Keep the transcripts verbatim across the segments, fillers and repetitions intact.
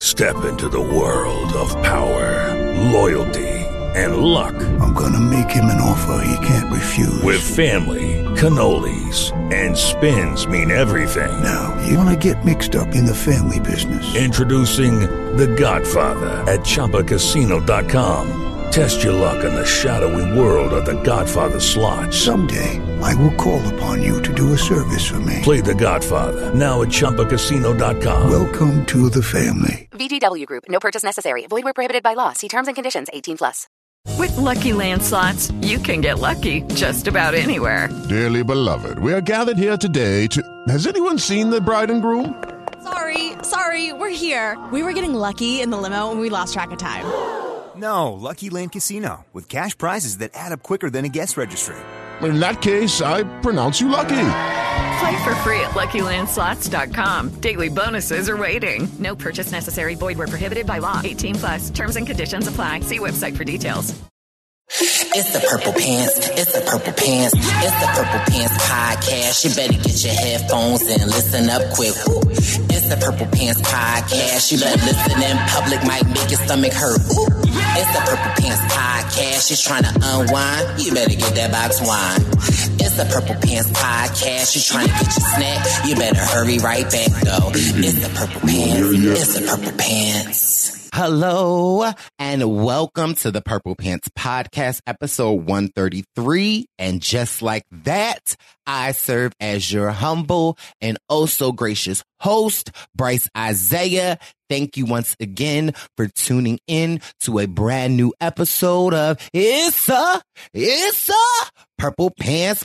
Step into the world of power, loyalty, and luck. I'm gonna make him an offer he can't refuse. With family, cannolis, and spins mean everything. Now, you wanna get mixed up in the family business. Introducing The Godfather at Chumba Casino dot com. Test your luck in the shadowy world of The Godfather slot. Someday, I will call upon you to do a service for me. Play The Godfather, now at Chumba Casino dot com. Welcome to the family. V G W Group. No purchase necessary. Void where prohibited by law. See terms and conditions. eighteen plus. With Lucky Land Slots, you can get lucky just about anywhere. Dearly beloved, we are gathered here today to... Has anyone seen the bride and groom? Sorry, sorry, we're here. We were getting lucky in the limo and we lost track of time. No, Lucky Land Casino, with cash prizes that add up quicker than a guest registry. In that case, I pronounce you lucky. Play for free at Lucky Land Slots dot com. Daily bonuses are waiting. No purchase necessary. Void where prohibited by law. eighteen plus. Terms and conditions apply. See website for details. It's the Purple Pants, it's the Purple Pants, it's the Purple Pants Podcast. You better get your headphones and listen up quick. Woo. It's the Purple Pants Podcast. You better listen in public, might make your stomach hurt. Woo. It's the Purple Pants Podcast. You're trying to unwind, you better get that box wine. It's the Purple Pants Podcast. You're trying to get your snack, you better hurry right back though. It's the Purple Pants, it's the Purple Pants. Hello and welcome to the Purple Pants Podcast, episode one thirty-three. And just like that, I serve as your humble and oh so gracious host, Bryce Isaiah. Thank you once again for tuning in to a brand new episode of It's a, It's a Purple Pants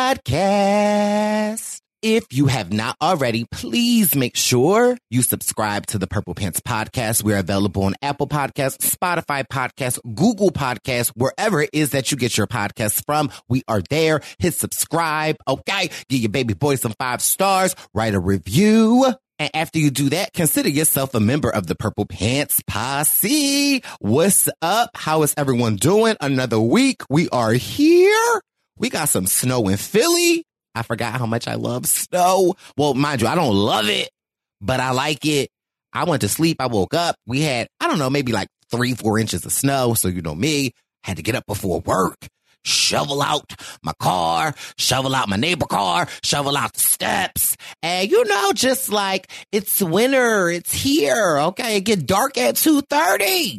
Podcast. If you have not already, please make sure you subscribe to the Purple Pants Podcast. We're available on Apple Podcasts, Spotify Podcasts, Google Podcasts, wherever it is that you get your podcasts from. We are there. Hit subscribe. Okay. Give your baby boy some five stars. Write a review. And after you do that, consider yourself a member of the Purple Pants Posse. What's up? How is everyone doing? Another week. We are here. We got some snow in Philly. I forgot how much I love snow. Well, mind you, I don't love it, but I like it. I went to sleep. I woke up. We had, I don't know, maybe like three, four inches of snow. So, you know me, had to get up before work, shovel out my car, shovel out my neighbor car, shovel out the steps. And, you know, just like it's winter. It's here. Okay. It get dark at two thirty.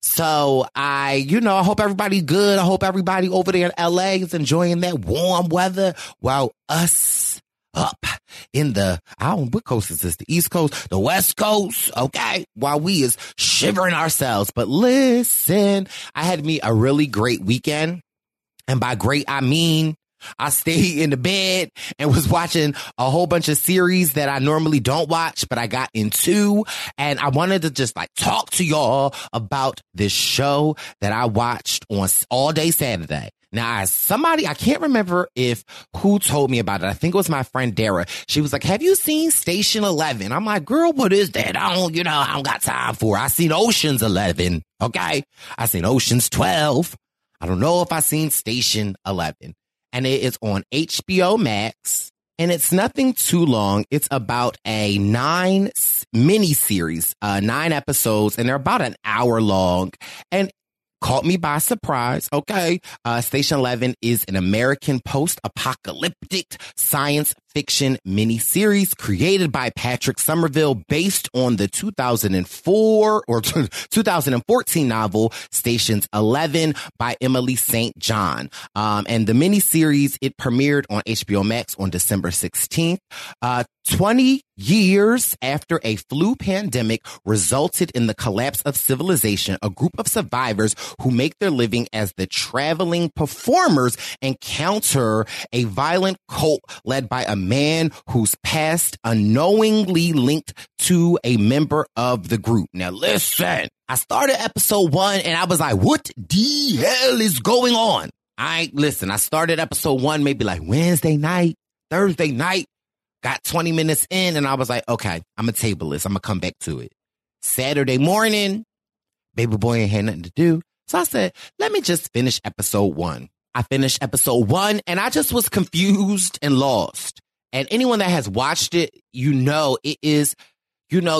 So I, you know, I hope everybody good. I hope everybody over there in L A is enjoying that warm weather while us up in the, I don't know, what coast is this? The East Coast, the West Coast. Okay. While we is shivering ourselves. But listen, I had me a really great weekend. And by great, I mean, I stayed in the bed and was watching a whole bunch of series that I normally don't watch, but I got into. And I wanted to just like talk to y'all about this show that I watched on all day Saturday. Now, as somebody, I can't remember if who told me about it. I think it was my friend Dara. She was like, have you seen Station eleven? I'm like, girl, what is that? I don't, you know, I don't got time for it. I seen Ocean's eleven. Okay. I seen Ocean's twelve. I don't know if I seen Station eleven. And it is on H B O Max, and it's nothing too long. It's about a nine mini series, uh, nine episodes, and they're about an hour long. And caught me by surprise. Okay. Uh, Station eleven is an American post-apocalyptic science fiction miniseries created by Patrick Somerville based on the two thousand four or two thousand fourteen novel Stations eleven by Emily Saint John. Um, and the miniseries, it premiered on H B O Max on December sixteenth. Uh, twenty years after a flu pandemic resulted in the collapse of civilization, a group of survivors who make their living as the traveling performers encounter a violent cult led by a man whose past unknowingly linked to a member of the group. Now listen, I started episode one and I was like, what the hell is going on? I listen, I started episode one maybe like Wednesday night, Thursday night. Got twenty minutes in and I was like, okay, I'm going to table this. I'm going to come back to it. Saturday morning, baby boy ain't had nothing to do. So I said, let me just finish episode one. I finished episode one and I just was confused and lost. And anyone that has watched it, you know, it is, you know,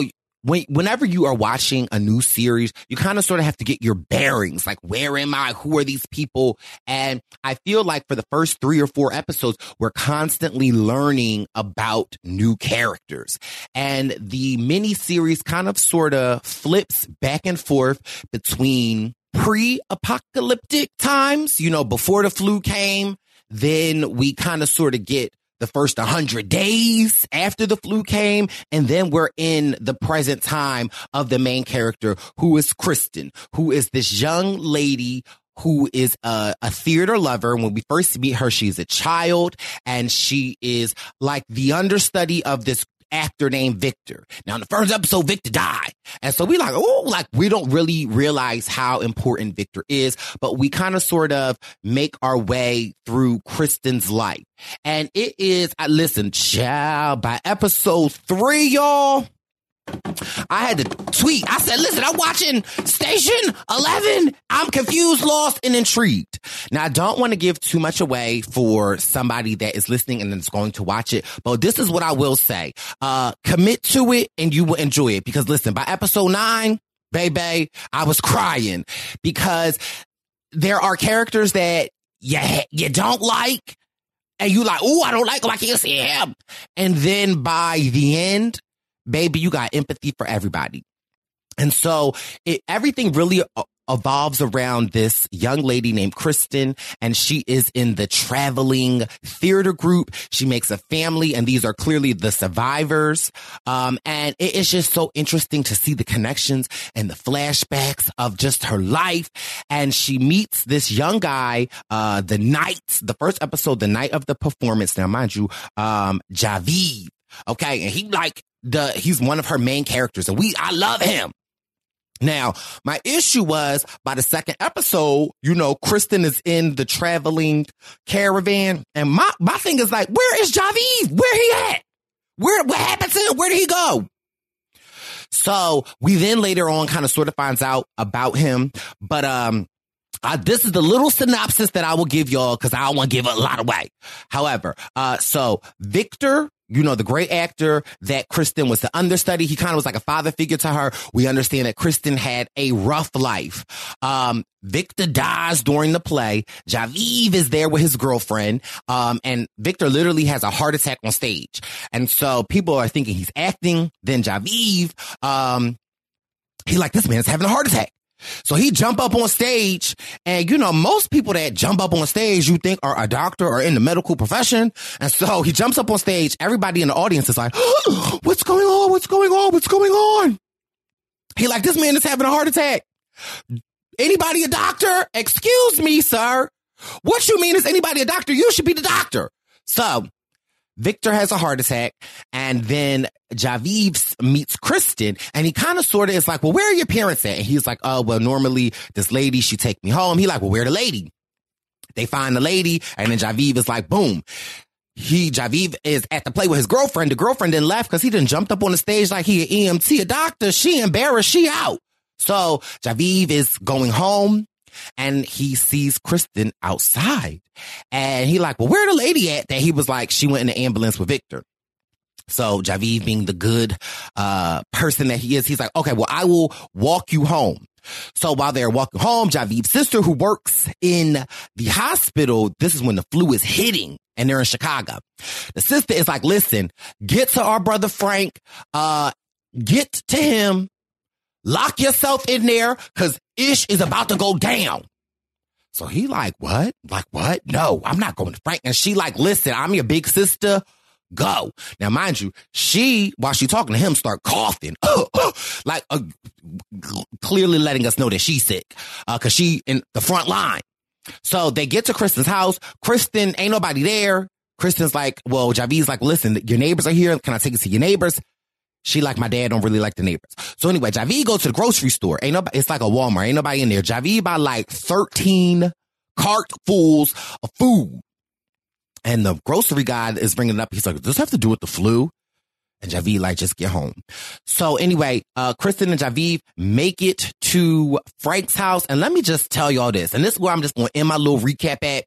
when, whenever you are watching a new series, you kind of sort of have to get your bearings. Like, where am I? Who are these people? And I feel like for the first three or four episodes, we're constantly learning about new characters. And the mini series kind of sort of flips back and forth between pre-apocalyptic times, you know, before the flu came. Then we kind of sort of get the first one hundred days after the flu came, and then we're in the present time of the main character, who is Kristen, who is this young lady who is a, a theater lover. When we first meet her, she's a child, and she is like the understudy of this actor named Victor. Now, in the first episode, Victor died. And so we like, oh, like we don't really realize how important Victor is, but we kind of sort of make our way through Kristen's life. And it is, I listen, child, by episode three, y'all, I had to tweet. I said, listen, I'm watching Station eleven. I'm confused, lost, and intrigued. Now, I don't want to give too much away for somebody that is listening and is going to watch it, but this is what I will say. Uh, commit to it and you will enjoy it, because listen, by episode nine, baby, I was crying because there are characters that you, you don't like, and you like, oh, I don't like him, I can't see him. And then by the end, baby, you got empathy for everybody. And so it, everything really evolves around this young lady named Kristen, and she is in the traveling theater group. She makes a family, and these are clearly the survivors. Um, and it is just so interesting to see the connections and the flashbacks of just her life. And she meets this young guy, uh, the night, the first episode, the night of the performance. Now, mind you, um, Javid. Okay. And he like, The, he's one of her main characters, and we, I love him. Now, my issue was by the second episode, you know, Kristen is in the traveling caravan, and my, my thing is like, where is Javid? Where he at? Where, what happened to him? Where did he go? So we then later on kind of sort of finds out about him, but, um, Uh, this is the little synopsis that I will give y'all, because I don't want to give a lot away. However, uh, so Victor, you know, the great actor that Kristen was the understudy, he kind of was like a father figure to her. We understand that Kristen had a rough life. Um, Victor dies during the play. Javid is there with his girlfriend. Um, and Victor literally has a heart attack on stage. And so people are thinking he's acting. Then Javid, um, he like, this man's having a heart attack. So he jump up on stage, and, you know, most people that jump up on stage you think are a doctor or in the medical profession. And so he jumps up on stage. Everybody in the audience is like, oh, what's going on? What's going on? What's going on? He like, this man is having a heart attack. Anybody a doctor? Excuse me, sir. What you mean is anybody a doctor? You should be the doctor. So Victor has a heart attack, and then Javid meets Kristen, and he kind of sort of is like, well, where are your parents at? And he's like, oh, well, normally this lady, she take me home. He like, well, where the lady? They find the lady, and then Javid is like, boom. He, Javid is at the play with his girlfriend. The girlfriend didn't laugh because he done jumped up on the stage like he an E M T, a doctor. She embarrassed, she out. So Javid is going home, and he sees Kristen outside, and he like, well, where the lady at? That he was like, she went in the ambulance with Victor. So Javid, being the good uh person that he is, he's like, okay, well, I will walk you home. So while they're walking home, Javid's sister, who works in the hospital, this is when the flu is hitting, and they're in Chicago. The sister is like, listen, get to our brother Frank, uh, get to him, lock yourself in there, because Ish is about to go down. So he like, what? Like, what? No, I'm not going to Frank. And she like, listen, I'm your big sister. Go. Now, mind you, she, while she talking to him, start coughing. like, uh, clearly letting us know that she's sick. Uh, cause she in the front line. So they get to Kristen's house. Kristen, ain't nobody there. Kristen's like, well, Javid's like, listen, your neighbors are here. Can I take you to your neighbors? She like, my dad don't really like the neighbors. So anyway, Javid go to the grocery store. Ain't nobody, it's like a Walmart. Ain't nobody in there. Javid buy like thirteen cartfuls of food. And the grocery guy is bringing it up. He's like, does this have to do with the flu? And Javid like, just get home. So anyway, uh, Kristen and Javid make it to Frank's house. And let me just tell y'all this. And this is where I'm just going to end my little recap at.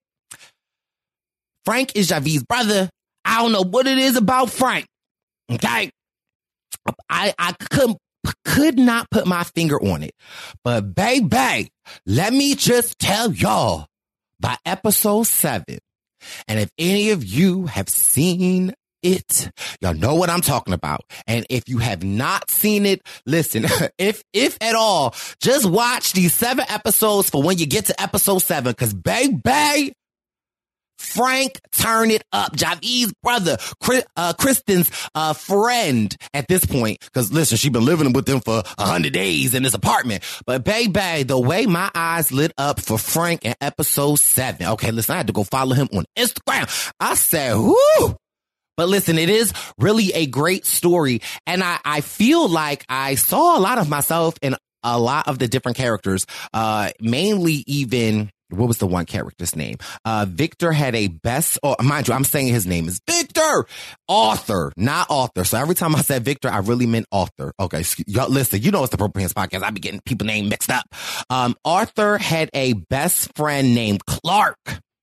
Frank is Javid's brother. I don't know what it is about Frank. Okay. I, I couldn't p- could not put my finger on it. But baby, let me just tell y'all, by episode seven, and if any of you have seen it, y'all know what I'm talking about. And if you have not seen it, listen, if, if at all, just watch these seven episodes for when you get to episode seven, because baby, Frank, turn it up. Javid's brother, uh, Kristen's uh, friend at this point, because listen, she's been living with them for a hundred days in this apartment. But baby, the way my eyes lit up for Frank in episode seven. Okay, listen, I had to go follow him on Instagram. I said, whoo. But listen, it is really a great story. And I, I feel like I saw a lot of myself in a lot of the different characters, uh, mainly even, what was the one character's name? Uh, Victor had a best, or mind you, I'm saying his name is Victor, Arthur, not author. So every time I said Victor, I really meant author. Okay, y'all listen, you know it's the Purple Pants Podcast. I be getting people name mixed up. Um, Arthur had a best friend named Clark.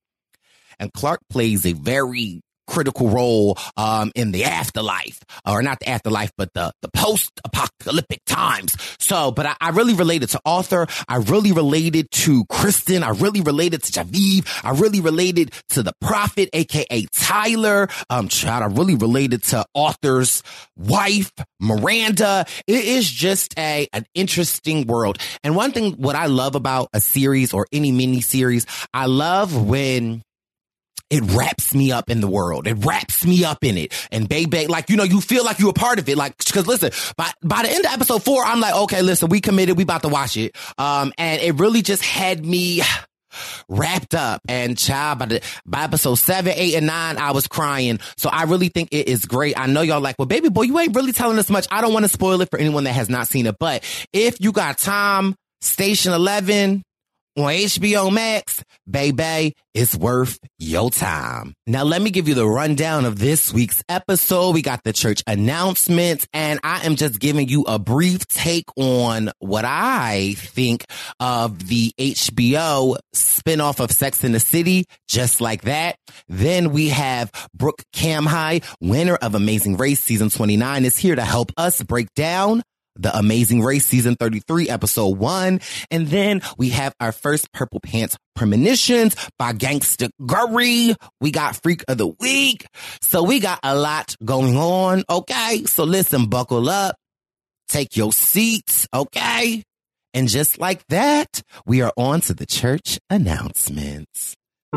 And Clark plays a very critical role um in the afterlife, or not the afterlife, but the the post-apocalyptic times. So, but I, I really related to Arthur. I really related to Kristen. I really related to Javid. I really related to the prophet, aka Tyler. Um, child, I really related to Arthur's wife, Miranda. It is just a an interesting world. And one thing, what I love about a series or any mini series, I love when it wraps me up in the world. It wraps me up in it. And baby, like, you know, you feel like you're a part of it. Like, cause listen, by, by the end of episode four, I'm like, okay, listen, we committed. We about to watch it. Um, and it really just had me wrapped up. And child, by the, by episode seven, eight, and nine, I was crying. So I really think it is great. I know y'all like, well, baby boy, you ain't really telling us much. I don't want to spoil it for anyone that has not seen it. But if you got time, Station eleven, on H B O Max, baby, it's worth your time. Now, let me give you the rundown of this week's episode. We got the church announcements, and I am just giving you a brief take on what I think of the H B O spinoff of Sex and the City, Just Like That. Then we have Brooke Camhigh, winner of Amazing Race Season twenty-nine, is here to help us break down The Amazing Race Season thirty-three, Episode one. And then we have our first Purple Pants Premonitions by Gangsta Gurry. We got Freak of the Week. So we got a lot going on, okay? So listen, buckle up, take your seats, okay? And just like that, we are on to the church announcements.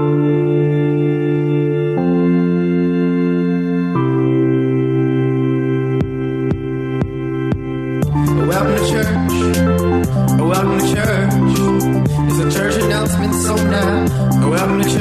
Welcome to church. Welcome to church. It's a church announcement, so now, welcome to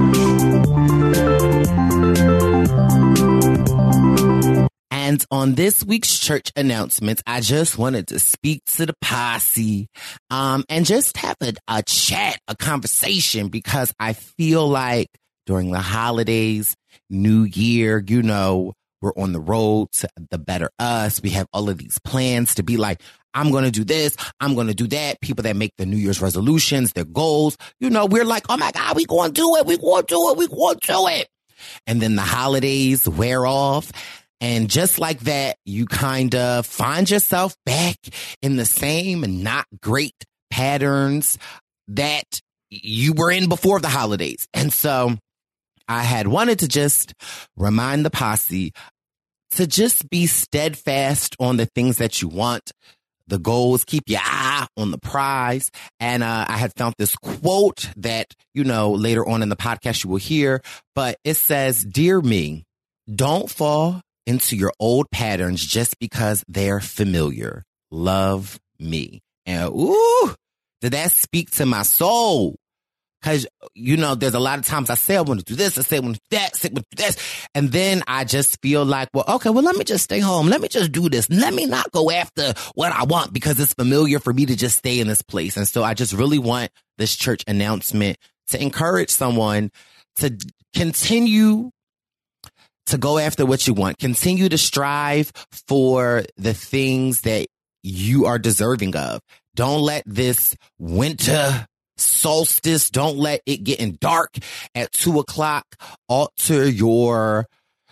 church. And on this week's church announcements, I just wanted to speak to the posse, um, and just have a, a chat, a conversation, because I feel like during the holidays, New Year, you know, we're on the road to the better us. We have all of these plans to be like, I'm going to do this. I'm going to do that. People that make the New Year's resolutions, their goals, you know, we're like, oh my God, we going to do it. We going to do it. We going to do it. And then the holidays wear off. And just like that, you kind of find yourself back in the same not great patterns that you were in before the holidays. And so I had wanted to just remind the posse to just be steadfast on the things that you want, the goals, keep your eye on the prize. And uh, I had found this quote that, you know, later on in the podcast you will hear, but it says, "Dear me, don't fall into your old patterns just because they're familiar. Love me." And ooh, did that speak to my soul? Because, you know, there's a lot of times I say I want to do this, I say I want to do that, I say I want to do this. And then I just feel like, well, okay, well, let me just stay home. Let me just do this. Let me not go after what I want because it's familiar for me to just stay in this place. And so I just really want this church announcement to encourage someone to continue to go after what you want. Continue to strive for the things that you are deserving of. Don't let this winter solstice, don't let it getting dark at two o'clock alter your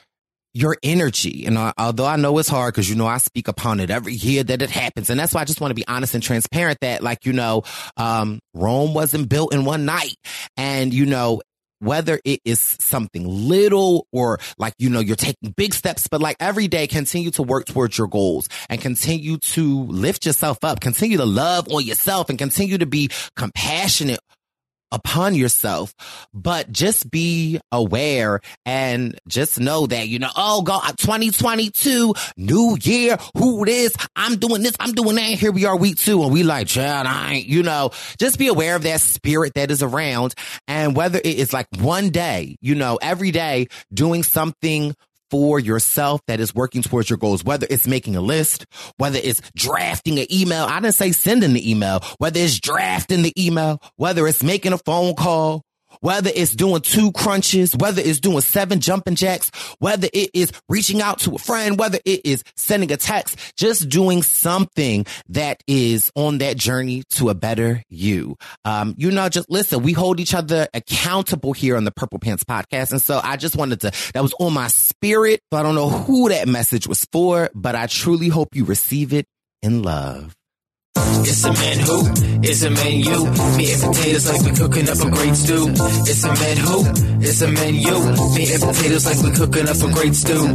your energy. And uh, although I know it's hard because, you know, I speak upon it every year that it happens. And that's why I just want to be honest and transparent that, like, you know, um, Rome wasn't built in one night. And, you know, whether it is something little or like, you know, you're taking big steps, but like every day, continue to work towards your goals and continue to lift yourself up, continue to love on yourself and continue to be compassionate upon yourself, but just be aware and just know that, you know, oh God, twenty twenty-two, new year, who it is, I'm doing this, I'm doing that, here we are week two, and we like, child, I ain't, you know, just be aware of that spirit that is around, and whether it is like one day, you know, every day doing something for yourself that is working towards your goals, whether it's making a list, whether it's drafting an email. I didn't say sending the email, whether it's drafting the email, whether it's making a phone call, whether it's doing two crunches, whether it's doing seven jumping jacks, whether it is reaching out to a friend, whether it is sending a text, just doing something that is on that journey to a better you. Um, you know, just listen, we hold each other accountable here on the Purple Pants Podcast. And so I just wanted to, that was on my spirit. So I don't know who that message was for, but I truly hope you receive it in love. It's a man who, it's a man you. Meat and potatoes like we cooking up a great stew. It's a man who, it's a man you. Meat and potatoes like we cooking up a great stew.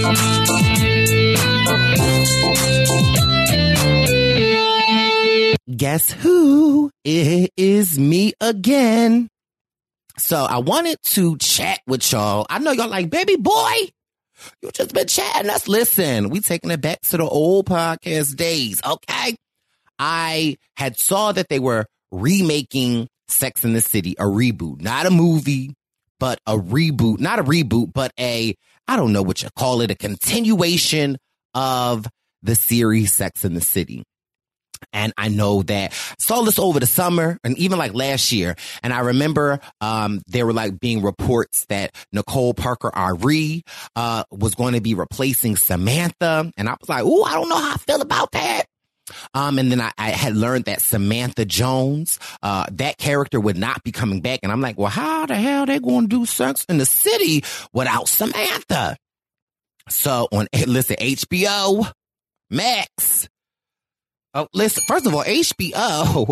Guess who? It is me again. So I wanted to chat with y'all. I know y'all like, baby boy, you just been chatting us. Listen, we taking it back to the old podcast days, okay? I had saw that they were remaking Sex and the City, a reboot, not a movie, but a reboot, not a reboot, but a, I don't know what you call it, a continuation of the series Sex and the City. And I know that I saw this over the summer and even like last year. And I remember um, there were like being reports that Nicole Parker Ari uh, was going to be replacing Samantha. And I was like, ooh, I don't know how I feel about that. Um, and then I, I had learned that Samantha Jones, uh, that character would not be coming back. And I'm like, well, how the hell they going to do Sex in the City without Samantha? So on, listen, H B O Max. Oh, listen, first of all, H B O,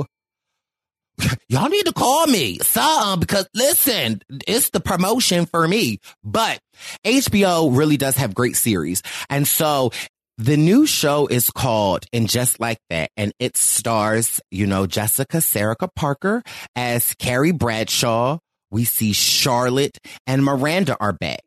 y'all need to call me some because listen, it's the promotion for me. But H B O really does have great series. And so the new show is called And Just Like That, and it stars, you know, Jessica Sarika Parker as Carrie Bradshaw. We see Charlotte and Miranda are back.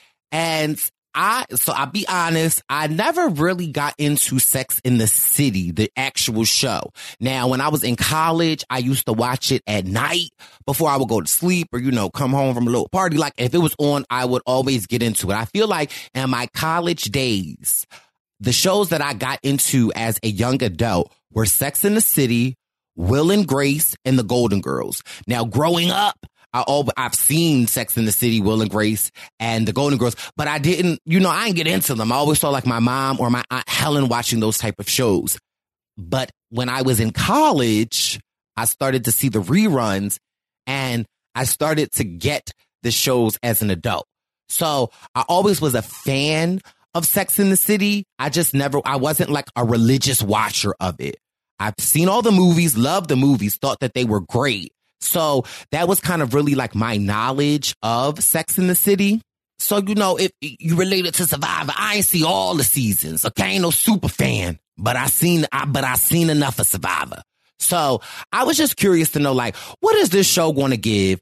And I, so I'll be honest, I never really got into Sex in the City, the actual show. Now, when I was in college, I used to watch it at night before I would go to sleep or, you know, come home from a little party. Like if it was on, I would always get into it. I feel like in my college days, the shows that I got into as a young adult were Sex in the City, Will and Grace, and The Golden Girls. Now, growing up, I all, I've seen Sex in the City, Will and Grace, and The Golden Girls, but I didn't, you know, I didn't get into them. I always saw like my mom or my Aunt Helen watching those type of shows. But when I was in college, I started to see the reruns, and I started to get the shows as an adult. So I always was a fan of Sex in the City. I just never, I wasn't like a religious watcher of it. I've seen all the movies, loved the movies, thought that they were great. So that was kind of really like my knowledge of Sex in the City. So, you know, if you related to Survivor, I ain't see all the seasons. Okay, ain't no super fan, but I seen, I, but I seen enough of Survivor. So I was just curious to know, like, what is this show going to give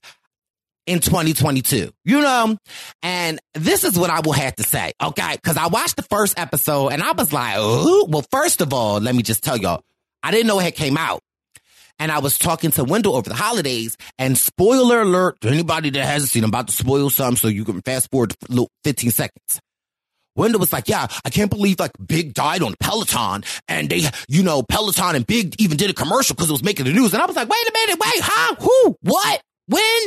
in twenty twenty-two, you know? And this is what I will have to say, okay? Because I watched the first episode and I was like, ooh. Well, first of all, let me just tell y'all, I didn't know it had came out. And I was talking to Wendell over the holidays, and spoiler alert to anybody that hasn't seen, I'm about to spoil something so you can fast forward fifteen seconds. Wendell was like, yeah, I can't believe like Big died on Peloton, and they, you know, Peloton and Big even did a commercial because it was making the news. And I was like, wait a minute, wait, huh? Who? What? When?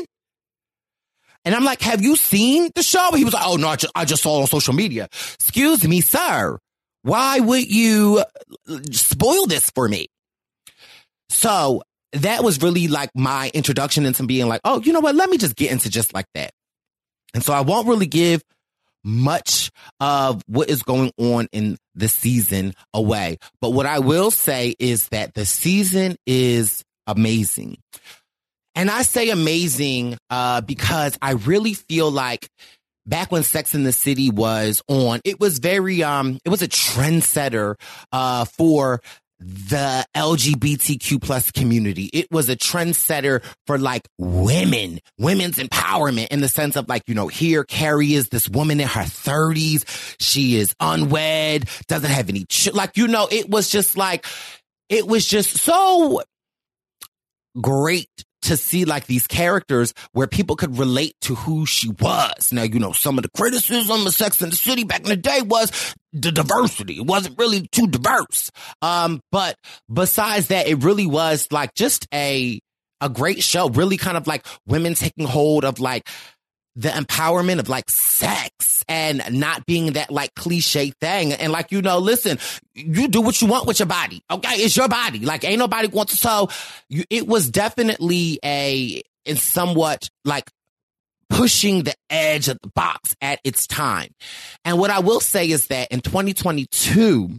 And I'm like, have you seen the show? He was like, oh, no, I just, I just saw it on social media. Excuse me, sir. Why would you spoil this for me? So that was really like my introduction into being like, oh, you know what? Let me just get into Just Like That. And so I won't really give much of what is going on in the season away. But what I will say is that the season is amazing. And I say amazing uh, because I really feel like back when Sex and the City was on, it was very, um, it was a trendsetter uh, for the L G B T Q plus community. It was a trendsetter for like women, women's empowerment in the sense of like, you know, here Carrie is this woman in her thirties. She is unwed, doesn't have any, ch- like, you know, it was just like, it was just so great to see like these characters where people could relate to who she was. Now, you know, some of the criticism of Sex and the City back in the day was the diversity. It wasn't really too diverse. Um, but besides that, it really was like just a, a great show, really kind of like women taking hold of like the empowerment of like sex and not being that like cliche thing. And like, you know, listen, you do what you want with your body. Okay. It's your body. Like ain't nobody wants to. So you, it was definitely a, in somewhat like pushing the edge of the box at its time. And what I will say is that in twenty twenty-two,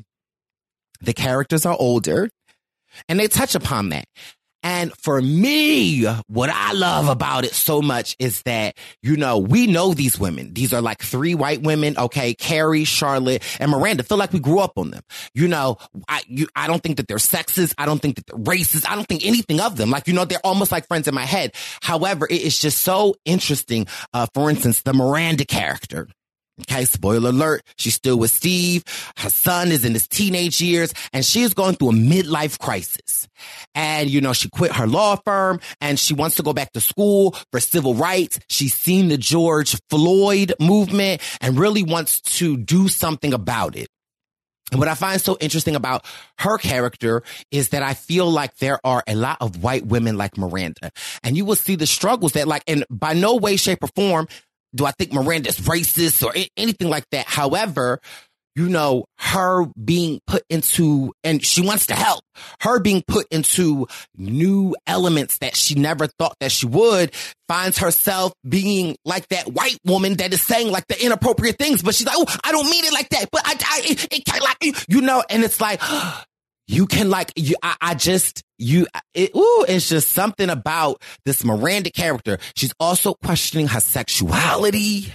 the characters are older and they touch upon that. And for me, what I love about it so much is that, you know, we know these women. These are like three white women. Okay. Carrie, Charlotte, and Miranda. Feel like we grew up on them. You know, I, you, I don't think that they're sexist. I don't think that they're racist. I don't think anything of them. Like, you know, they're almost like friends in my head. However, it is just so interesting. Uh, for instance, the Miranda character. Okay, spoiler alert, she's still with Steve. Her son is in his teenage years, and she is going through a midlife crisis. And, you know, she quit her law firm, and she wants to go back to school for civil rights. She's seen the George Floyd movement and really wants to do something about it. And what I find so interesting about her character is that I feel like there are a lot of white women like Miranda. And you will see the struggles that, like, and by no way, shape, or form do I think Miranda's racist or anything like that. However, you know, her being put into, and she wants to help, her being put into new elements that she never thought that she would, finds herself being like that white woman that is saying like the inappropriate things, but she's like, oh, I don't mean it like that, but I, I it, it can't like, you know, and it's like, you can like, you, I, I just, you, it, ooh, it's just something about this Miranda character. She's also questioning her sexuality.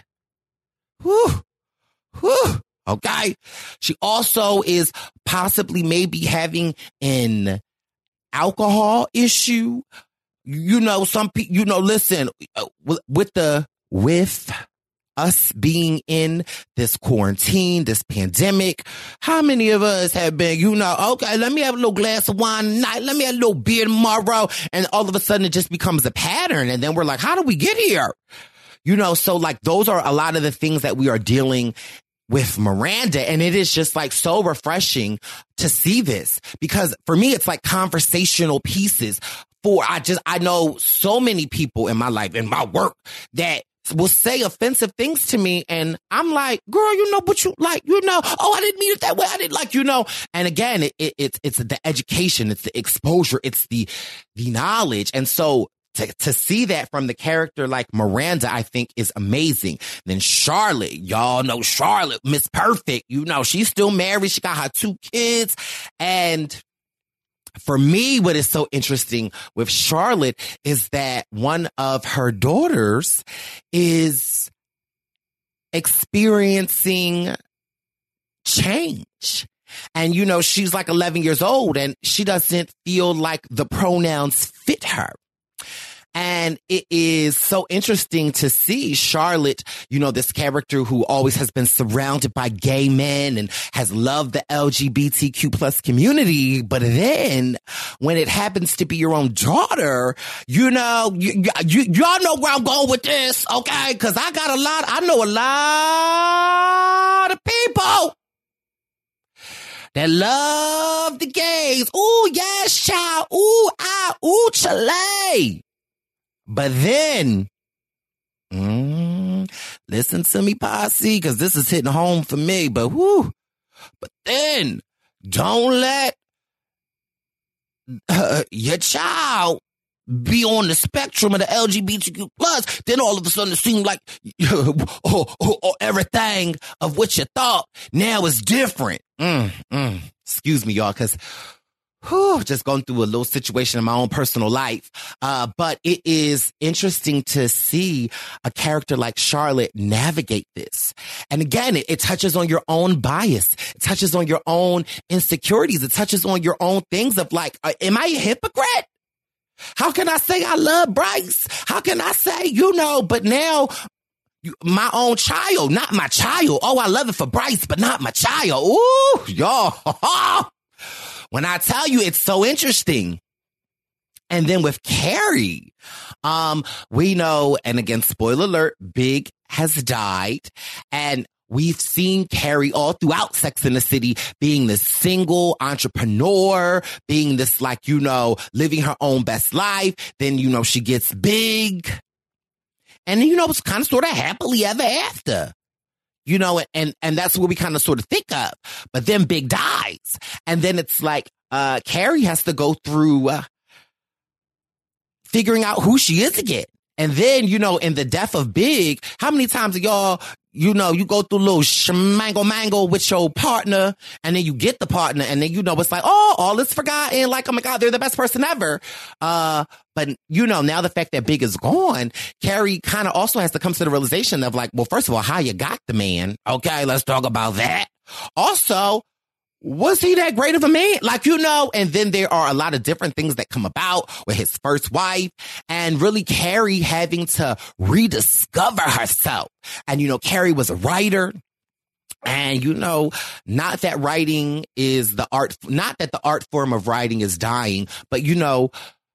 Whew, whew, okay. She also is possibly maybe having an alcohol issue. You know, some people, you know, listen, with, with the, with us being in this quarantine, this pandemic, how many of us have been, you know, okay, let me have a little glass of wine tonight, let me have a little beer tomorrow, and all of a sudden it just becomes a pattern, and then we're like, how do we get here? You know, so like those are a lot of the things that we are dealing with Miranda, and it is just like so refreshing to see this, because for me it's like conversational pieces. For I just, I know so many people in my life, in my work, that will say offensive things to me, and I'm like, girl, you know, but you like, you know, oh, I didn't mean it that way. I didn't like, you know. And again, it, it, it's it's the education, it's the exposure, it's the the knowledge, and so to to see that from the character like Miranda, I think is amazing. Then Charlotte, y'all know Charlotte, Miss Perfect, you know, she's still married, she got her two kids, and for me, what is so interesting with Charlotte is that one of her daughters is experiencing change. And, you know, she's like eleven years old and she doesn't feel like the pronouns fit her. And it is so interesting to see Charlotte, you know, this character who always has been surrounded by gay men and has loved the L G B T Q plus community. But then when it happens to be your own daughter, you know, you, you, y'all know where I'm going with this, okay? Because I got a lot, I know a lot of people that love the gays. Ooh, yes, child. Ooh, ah, ooh, chale. But then, mm, listen to me, posse, because this is hitting home for me. But whoo, but then don't let uh, your child be on the spectrum of the L G B T Q plus, then all of a sudden it seemed like oh, oh, oh, everything of what you thought now is different. Mm, mm. Excuse me, y'all, because Whew, just going through a little situation in my own personal life. Uh, but it is interesting to see a character like Charlotte navigate this. And again, it, it touches on your own bias. It touches on your own insecurities. It touches on your own things of like, uh, am I a hypocrite? How can I say I love Bryce? How can I say, you know, but now you, my own child, not my child. Oh, I love it for Bryce, but not my child. Ooh, y'all. When I tell you, it's so interesting. And then with Carrie, um, we know, and again, spoiler alert, Big has died. And we've seen Carrie all throughout Sex and the City being this single entrepreneur, being this, like, you know, living her own best life. Then, you know, she gets big. And, you know, it's kind of sort of happily ever after. You know, and, and that's what we kind of sort of think of. But then Big dies. And then it's like, uh, Carrie has to go through uh, figuring out who she is again. And then, you know, in the death of Big, how many times are y'all, you know, you go through a little shmangle mangle with your partner, and then you get the partner, and then, you know, it's like, oh, all is forgotten. Like, oh my God, they're the best person ever. Uh, but, you know, now the fact that Big is gone, Carrie kind of also has to come to the realization of like, well, first of all, how you got the man. Okay, let's talk about that. Also, was he that great of a man? Like, you know, and then there are a lot of different things that come about with his first wife, and really Carrie having to rediscover herself. And, you know, Carrie was a writer. And, you know, not that writing is the art, not that the art form of writing is dying, but, you know,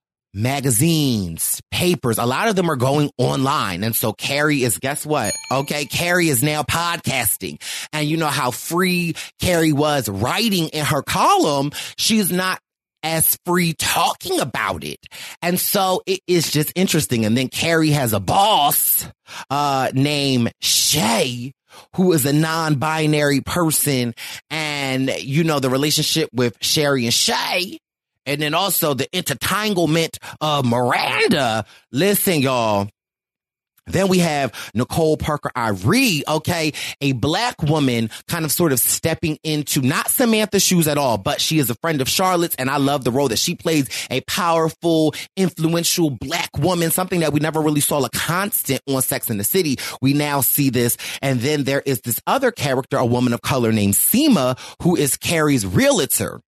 magazines, papers, a lot of them are going online. And so Carrie is, guess what? Okay, Carrie is now podcasting. And you know how free Carrie was writing in her column. She's not as free talking about it. And so it is just interesting. And then Carrie has a boss uh named Shay, who is a non-binary person. And, you know, the relationship with Sherry and Shay, and then also the intertanglement of Miranda. Listen, y'all. Then we have Nicole Parker Irie, okay, a black woman kind of sort of stepping into not Samantha's shoes at all, but she is a friend of Charlotte's, and I love the role that she plays, a powerful, influential black woman, something that we never really saw a constant on Sex and the City. We now see this. And then there is this other character, a woman of color named Seema, who is Carrie's realtor.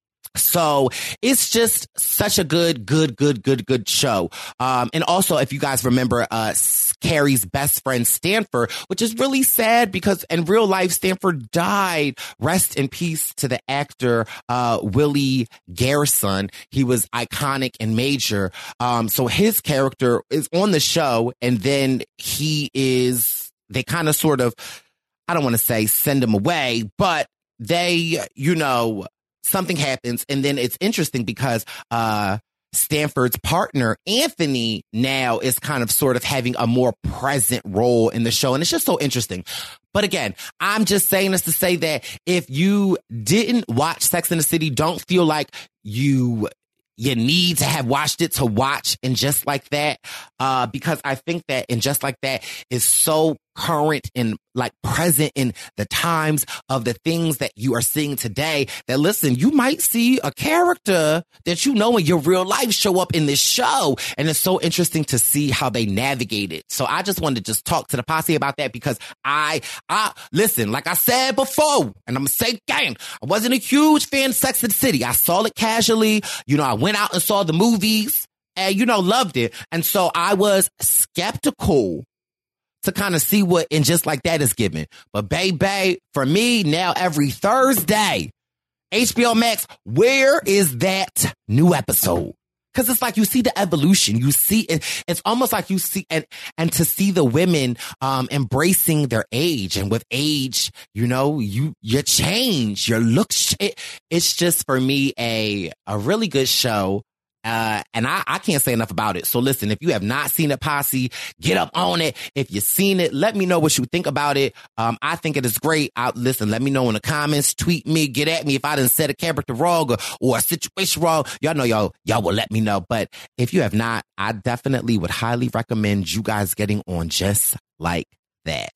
So it's just such a good, good, good, good, good show. Um, and also, if you guys remember, uh, Carrie's best friend, Stanford, which is really sad because in real life, Stanford died. Rest in peace to the actor, uh, Willie Garrison. He was iconic and major. Um, so his character is on the show, and then he is, they kind of sort of, I don't want to say send him away, but they, you know, something happens. And then it's interesting because uh Stanford's partner, Anthony, now is kind of sort of having a more present role in the show. And it's just so interesting. But again, I'm just saying this to say that if you didn't watch Sex and the City, don't feel like you you need to have watched it to watch And Just Like That, uh, because I think that And Just Like That is so current and like present in the times of the things that you are seeing today, that listen, you might see a character that you know in your real life show up in this show. And it's so interesting to see how they navigate it. So I just wanted to just talk to the posse about that, because I, I, listen, like I said before, and I'm gonna say again, I wasn't a huge fan of Sex and the City. I saw it casually. You know, I went out and saw the movies and, you know, loved it. And so I was skeptical to kind of see what And Just Like That is giving. But baby, for me, now every Thursday, H B O Max, where is that new episode? Because it's like you see the evolution. You see it. It's almost like you see, and, and to see the women um, embracing their age. And with age, you know, you, you change, your looks. It, it's just, for me, a, a really good show. Uh, and I, I can't say enough about it. So listen, if you have not seen it, Posse, get up on it. If you've seen it, let me know what you think about it. Um, I think it is great. I, listen, let me know in the comments. Tweet me, get at me if I didn't set a character wrong or, or a situation wrong. Y'all know y'all, y'all will let me know. But if you have not, I definitely would highly recommend you guys getting on just like that.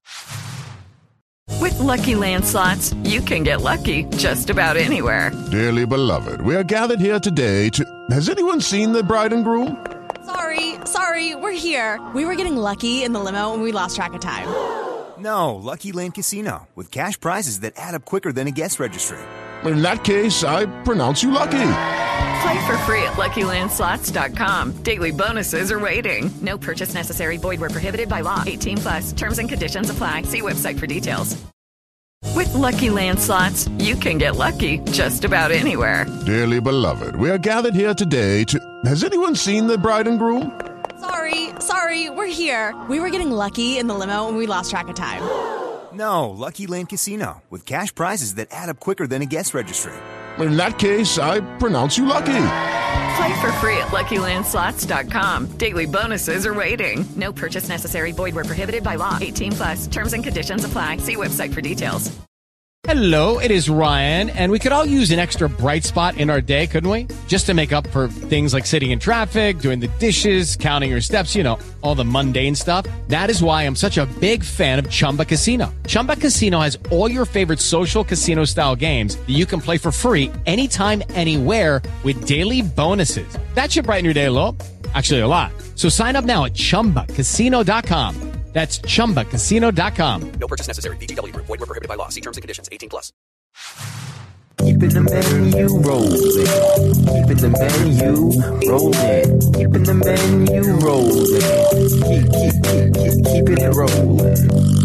With Lucky Land Slots, you can get lucky just about anywhere. Dearly beloved, we are gathered here today to... Has anyone seen the bride and groom? Sorry, sorry, we're here. We were getting lucky in the limo and we lost track of time. No, Lucky Land Casino, with cash prizes that add up quicker than a guest registry. In that case, I pronounce you lucky. Play for free at Lucky Land Slots dot com. Daily bonuses are waiting. No purchase necessary. Void where prohibited by law. eighteen plus. Terms and conditions apply. See website for details. With Lucky Land Slots, you can get lucky just about anywhere. Dearly beloved, we are gathered here today to... Has anyone seen the bride and groom? Sorry, sorry, we're here. We were getting lucky in the limo and we lost track of time. No, Lucky Land Casino, with cash prizes that add up quicker than a guest registry. In that case, I pronounce you lucky. Play for free at Lucky Land Slots dot com. Daily bonuses are waiting. No purchase necessary. Void where prohibited by law. eighteen plus. Terms and conditions apply. See website for details. Hello, it is Ryan, and we could all use an extra bright spot in our day, couldn't we? Just to make up for things like sitting in traffic, doing the dishes, counting your steps, you know, all the mundane stuff. That is why I'm such a big fan of Chumba Casino. Chumba Casino has all your favorite social casino-style games that you can play for free anytime, anywhere with daily bonuses. That should brighten your day a little. Actually, a lot. So sign up now at chumba casino dot com. That's chumba casino dot com. No purchase necessary. V G W Group. Void where prohibited by law. See terms and conditions. eighteen plus. Keeping the menu rolling. Keeping the menu rolling. Keeping the menu rolling. Keep, keep, keep, keep, keeping it rolling.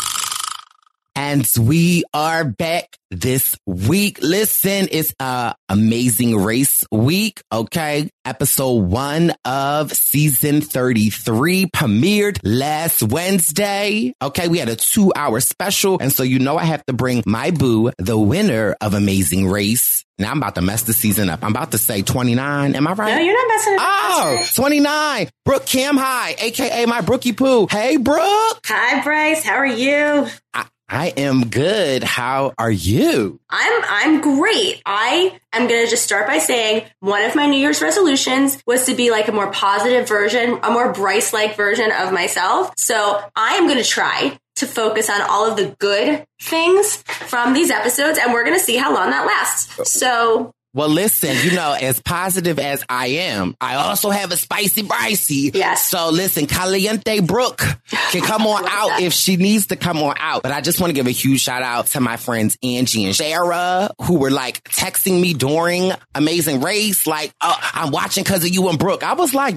And we are back this week. Listen, it's uh Amazing Race week, okay? Episode one of season thirty-three premiered last Wednesday. Okay, we had a two-hour special, and so you know I have to bring my boo, the winner of Amazing Race. Now I'm about to mess the season up. I'm about to say twenty-nine. Am I right? No, you're not messing it up. Oh, twenty-nine. Brooke Cam High, a k a my Brookie Poo. Hey, Brooke. Hi, Bryce. How are you? I- I am good. How are you? I'm I'm great. I am going to just start by saying one of my New Year's resolutions was to be like a more positive version, a more Bryce-like version of myself. So I am going to try to focus on all of the good things from these episodes, and we're going to see how long that lasts. So... Well, listen, you know, as positive as I am, I also have a spicy Brycey. Yes. So listen, Caliente Brooke can come on out that. if she needs to come on out. But I just want to give a huge shout out to my friends Angie and Shara, who were like texting me during Amazing Race, like, oh, I'm watching because of you and Brooke. I was like,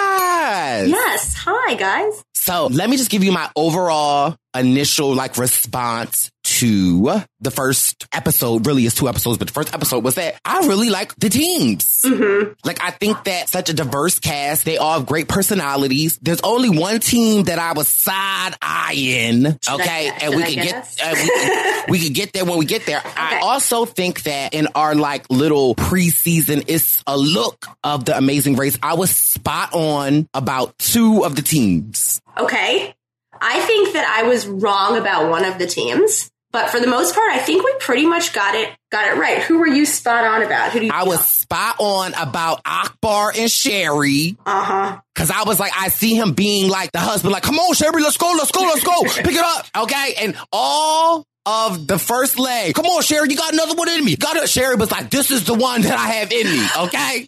yes. Yes. Hi, guys. So let me just give you my overall initial like response to the first episode. Really, it's two episodes, but the first episode was that I really like the teams. Mm-hmm. Like, I think that such a diverse cast, they all have great personalities. There's only one team that I was side eyeing, okay, I, and we I could guess? get uh, we, could, we could get there when we get there. Okay. I also think that in our like little preseason, it's a look of the Amazing Race. I was spot on about two of the teams. Okay. I think that I was wrong about one of the teams, but for the most part, I think we pretty much got it got it right. Who were you spot on about? Who do you I know? was spot on about Akbar and Sherry. Uh-huh. Because I was like, I see him being like the husband, like, come on, Sherry, let's go, let's go, let's go. Pick it up. Okay. And all of the first leg, come on, Sherry, you got another one in me. Got it. Sherry was like, this is the one that I have in me. Okay.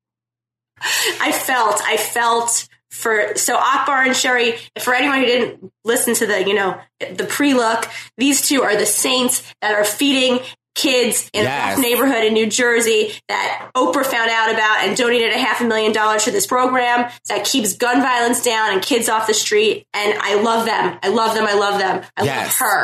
I felt, I felt... For so Akbar and Sherry, for anyone who didn't listen to the, you know, the pre-look, these two are the saints that are feeding kids in yes. a rough neighborhood in New Jersey that Oprah found out about and donated a half a million dollars to this program that keeps gun violence down and kids off the street. And I love them. I love them. I love them. I yes. love her.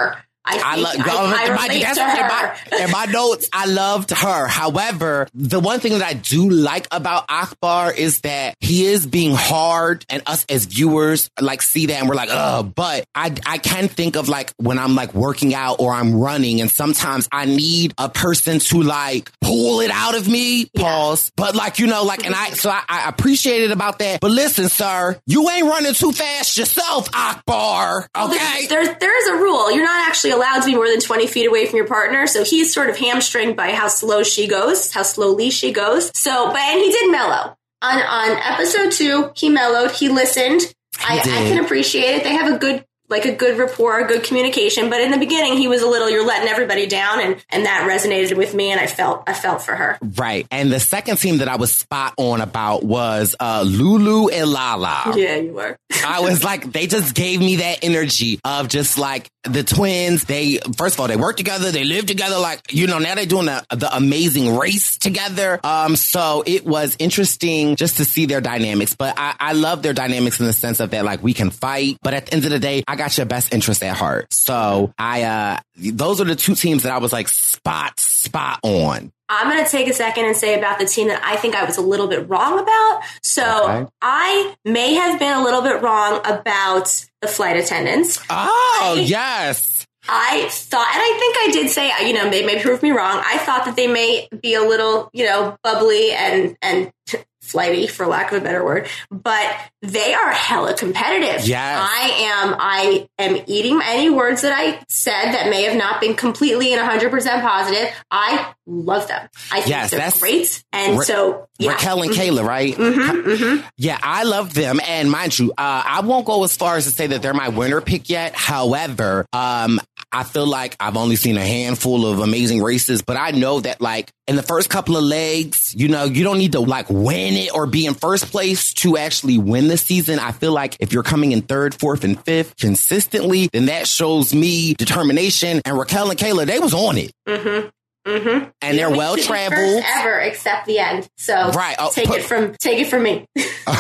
I, think, I, love, I, I my, relate that's to her. In my, in my notes, I loved her. However, the one thing that I do like about Akbar is that he is being hard, and us as viewers like see that and we're like, ugh. But I, I can think of like when I'm like working out or I'm running, and sometimes I need a person to like pull it out of me. Pause. Yeah. But like, you know, like, and I, so I, I appreciate it about that. But listen, sir, you ain't running too fast yourself, Akbar. Okay. There's, there's, there's a rule. You're not actually allowed to be more than twenty feet away from your partner. So he's sort of hamstringed by how slow she goes, how slowly she goes. So, but, and he did mellow. On, on episode two, he mellowed, he listened. He I, I can appreciate it. They have a good, like a good rapport, a good communication. But in the beginning, he was a little, you're letting everybody down. And, and that resonated with me. And I felt, I felt for her. Right. And the second team that I was spot on about was uh, Lulu and Lala. Yeah, you were. I was like, they just gave me that energy of just like the twins. They, first of all, they work together. They live together. Like, you know, now they're doing the, the amazing race together. Um, so it was interesting just to see their dynamics. But I, I love their dynamics in the sense of that, like, we can fight. But at the end of the day, I got your best interest at heart. So I, uh, those are the two teams that I was like spot, spot on. I'm going to take a second and say about the team that I think I was a little bit wrong about. So okay. I may have been a little bit wrong about the flight attendants. Oh, I, yes. I thought, and I think I did say, you know, they may prove me wrong. I thought that they may be a little, you know, bubbly and, and flighty, for lack of a better word, but they are hella competitive. Yes. I am, I am eating any words that I said that may have not been completely and one hundred percent positive. I love them. I think yes, they're that's great. And Ra- so, yeah. Raquel and Kayla, right? Mm-hmm, mm-hmm. Yeah, I love them. And mind you, uh, I won't go as far as to say that they're my winner pick yet. However, um, I feel like I've only seen a handful of amazing races, but I know that like in the first couple of legs, you know, you don't need to like win it or be in first place to actually win the season. I feel like if you're coming in third, fourth, and fifth consistently, then that shows me determination. And Raquel and Kayla, they was on it. Mm-hmm. Mm-hmm. And they're well traveled. Ever except the end. So right. Oh, take put, it from take it from me.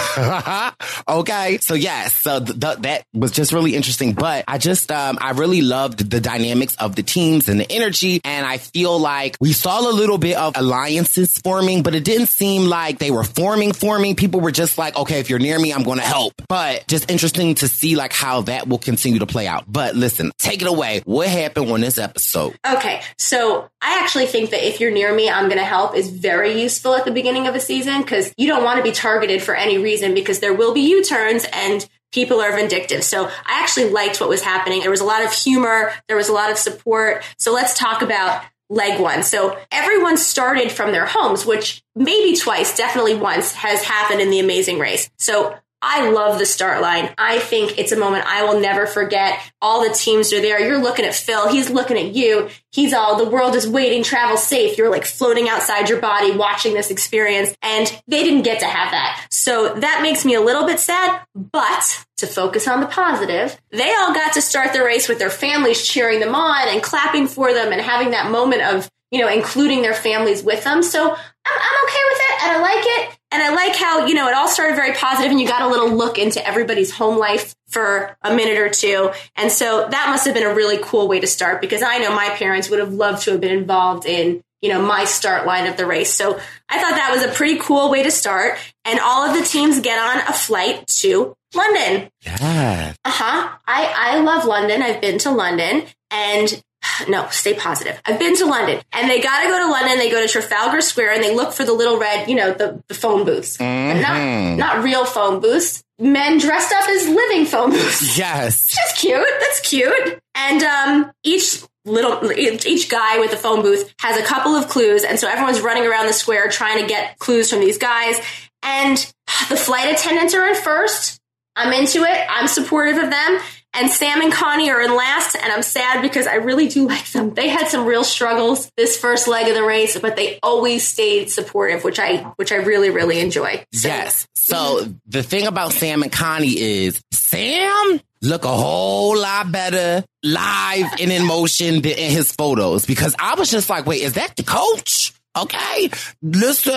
Okay. So yes. So th- th- that was just really interesting. But I just um I really loved the dynamics of the teams and the energy. And I feel like we saw a little bit of alliances forming, but it didn't seem like they were forming forming. People were just like, okay, if you're near me, I'm going to help. But just interesting to see like how that will continue to play out. But listen, take it away. What happened on this episode? Okay. So I actually actually think that if you're near me, I'm going to help is very useful at the beginning of a season because you don't want to be targeted for any reason because there will be U-turns and people are vindictive. So I actually liked what was happening. There was a lot of humor. There was a lot of support. So let's talk about leg one. So everyone started from their homes, which maybe twice, definitely once has happened in the Amazing Race. So I love the start line. I think it's a moment I will never forget. All the teams are there. You're looking at Phil. He's looking at you. He's all, the world is waiting, travel safe. You're like floating outside your body, watching this experience. And they didn't get to have that. So that makes me a little bit sad. But to focus on the positive, they all got to start the race with their families cheering them on and clapping for them and having that moment of, you know, including their families with them. So I'm, I'm okay with it. And I like it. And I like how, you know, it all started very positive and you got a little look into everybody's home life for a minute or two. And so that must have been a really cool way to start because I know my parents would have loved to have been involved in, you know, my start line of the race. So I thought that was a pretty cool way to start. And all of the teams get on a flight to London. Yeah. Uh-huh. I, I love London. I've been to London and no, stay positive. I've been to London and they got to go to London. They go to Trafalgar Square and they look for the little red, you know, the, the phone booths, mm-hmm. not, not real phone booths, men dressed up as living phone booths. Yes. Which is cute. That's cute. And, um, each little, each guy with the phone booth has a couple of clues. And so everyone's running around the square trying to get clues from these guys. And the flight attendants are in first. I'm into it. I'm supportive of them. And Sam and Connie are in last, and I'm sad because I really do like them. They had some real struggles this first leg of the race, but they always stayed supportive, which I which I really, really enjoy. So, yes. So the thing about Sam and Connie is Sam look a whole lot better live and in motion than in his photos because I was just like, wait, is that the coach? Okay, listen.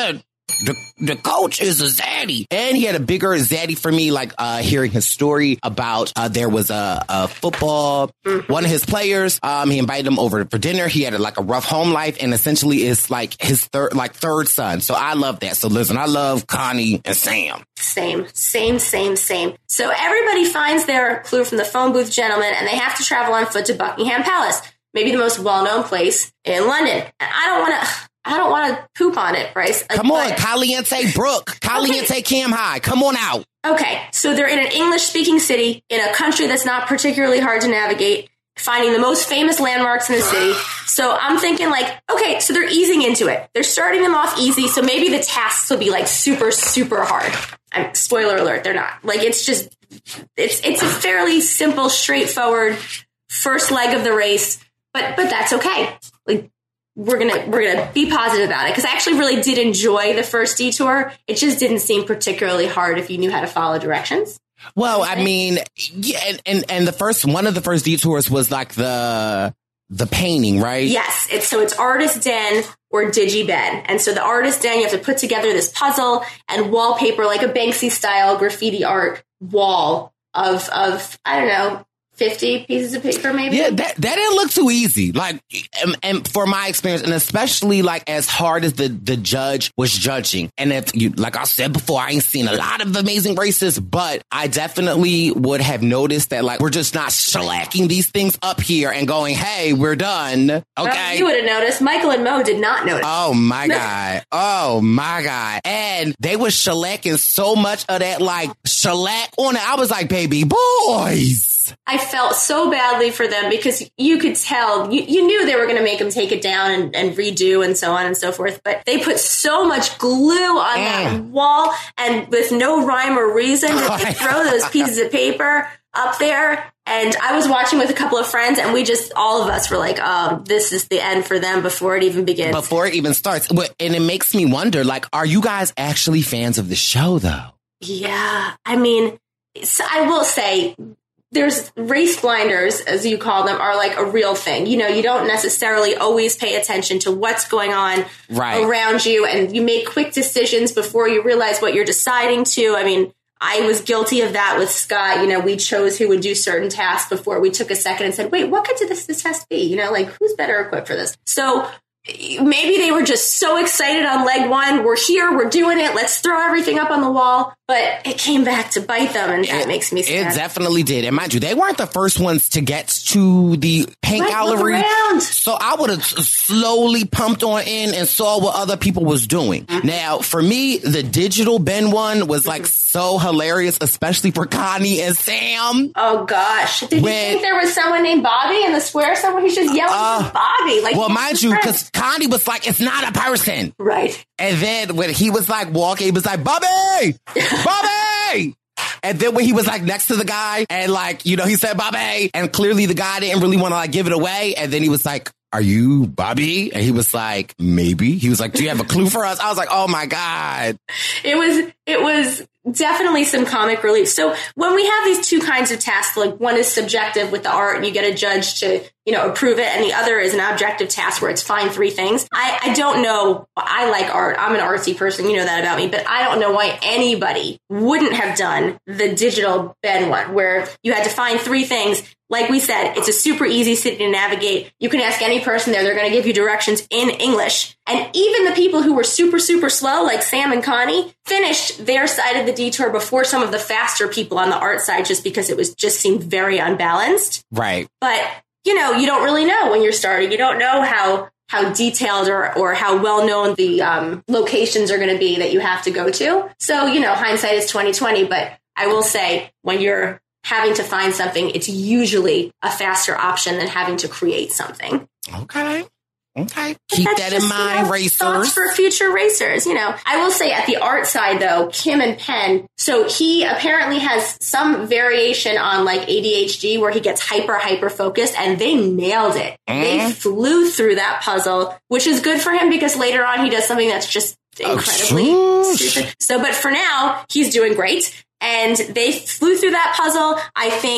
The, the coach is a zaddy. And he had a bigger zaddy for me, like uh, hearing his story about uh, there was a, a football, mm-hmm. one of his players, um, he invited him over for dinner. He had a, like a rough home life and essentially is like his third, like third son. So I love that. So listen, I love Connie and Sam. Same, same, same, same. So everybody finds their clue from the phone booth gentleman and they have to travel on foot to Buckingham Palace, maybe the most well-known place in London. And I don't want to... I don't want to poop on it, Bryce. Come on, Caliente Brook, Caliente okay. Cam High. Come on out. Okay, so they're in an English-speaking city in a country that's not particularly hard to navigate, finding the most famous landmarks in the city. So I'm thinking like, okay, so they're easing into it. They're starting them off easy, so maybe the tasks will be like super, super hard. I'm, spoiler alert, they're not. Like it's just, it's it's a fairly simple, straightforward first leg of the race, but but that's okay. Like. We're gonna we're gonna be positive about it because I actually really did enjoy the first detour. It just didn't seem particularly hard if you knew how to follow directions. Well, I mean, yeah, and, and and the first one of the first detours was like the the painting, right? Yes, it's so it's Artist Den or Digi Ben, and so the Artist Den you have to put together this puzzle and wallpaper like a Banksy style graffiti art wall of of I don't know. fifty pieces of paper, maybe? Yeah, that, that didn't look too easy. Like, and, and for my experience, and especially like as hard as the, the judge was judging. And if you, like I said before, I ain't seen a lot of amazing races, but I definitely would have noticed that like, we're just not shellacking these things up here and going, hey, we're done. Okay. Well, you would have noticed. Michael and Mo did not notice. Oh my God. Oh my God. And they were shellacking so much of that like shellac on it. I was like, baby boys. I felt so badly for them because you could tell, you, you knew they were going to make them take it down and, and redo and so on and so forth. But they put so much glue on mm. that wall and with no rhyme or reason to they throw those pieces of paper up there. And I was watching with a couple of friends and we just, all of us were like, oh, this is the end for them before it even begins. Before it even starts. And it makes me wonder, like, are you guys actually fans of the show, though? Yeah. I mean, so I will say... There's race blinders, as you call them, are like a real thing. You know, you don't necessarily always pay attention to what's going on right. around you, and you make quick decisions before you realize what you're deciding to. I mean, I was guilty of that with Scott. You know, we chose who would do certain tasks before we took a second and said, wait, what could this, this test be? You know, like, who's better equipped for this? So maybe they were just so excited on leg one. We're here. We're doing it. Let's throw everything up on the wall. But it came back to bite them, and that it, makes me sad. It definitely did. And mind you, they weren't the first ones to get to the paint right, gallery. So I would have slowly pumped on in and saw what other people was doing. Mm-hmm. Now, for me, the digital Ben one was like so hilarious, especially for Connie and Sam. Oh, gosh. Did when, you think there was someone named Bobby in the square somewhere? He's just yelling uh, Bobby. Like, well, mind you, because Connie was like, it's not a person. Right. And then when he was like walking, he was like, Bobby! Bobby! And then when he was like next to the guy and like, you know, he said Bobby, and clearly the guy didn't really want to like give it away. And then he was like, are you Bobby? And he was like, maybe. He was like, do you have a clue for us? I was like, oh my God. It was, it was definitely some comic relief. So when we have these two kinds of tasks, like one is subjective with the art and you get a judge to, you know, approve it. And the other is an objective task where it's find three things. I, I don't know. I like art. I'm an artsy person. You know that about me. But I don't know why anybody wouldn't have done the digital Ben one where you had to find three things. Like we said, it's a super easy city to navigate. You can ask any person there. They're going to give you directions in English. And even the people who were super, super slow, like Sam and Connie, finished their side of the detour before some of the faster people on the art side, just because it was just seemed very unbalanced. Right. But, you know, you don't really know when you're starting. You don't know how how detailed or, or how well-known the um, locations are going to be that you have to go to. So, you know, hindsight is twenty twenty. But I will say when you're having to find something, it's usually a faster option than having to create something. Okay. Okay. Keep that in mind, you know, racers. Thoughts for future racers. You know, I will say at the art side, though, Kim and Penn. So he apparently has some variation on like A D H D where he gets hyper, hyper focused, and they nailed it. Mm. They flew through that puzzle, which is good for him because later on he does something that's just incredibly oh, stupid. So, but for now, he's doing great. And they flew through that puzzle. I think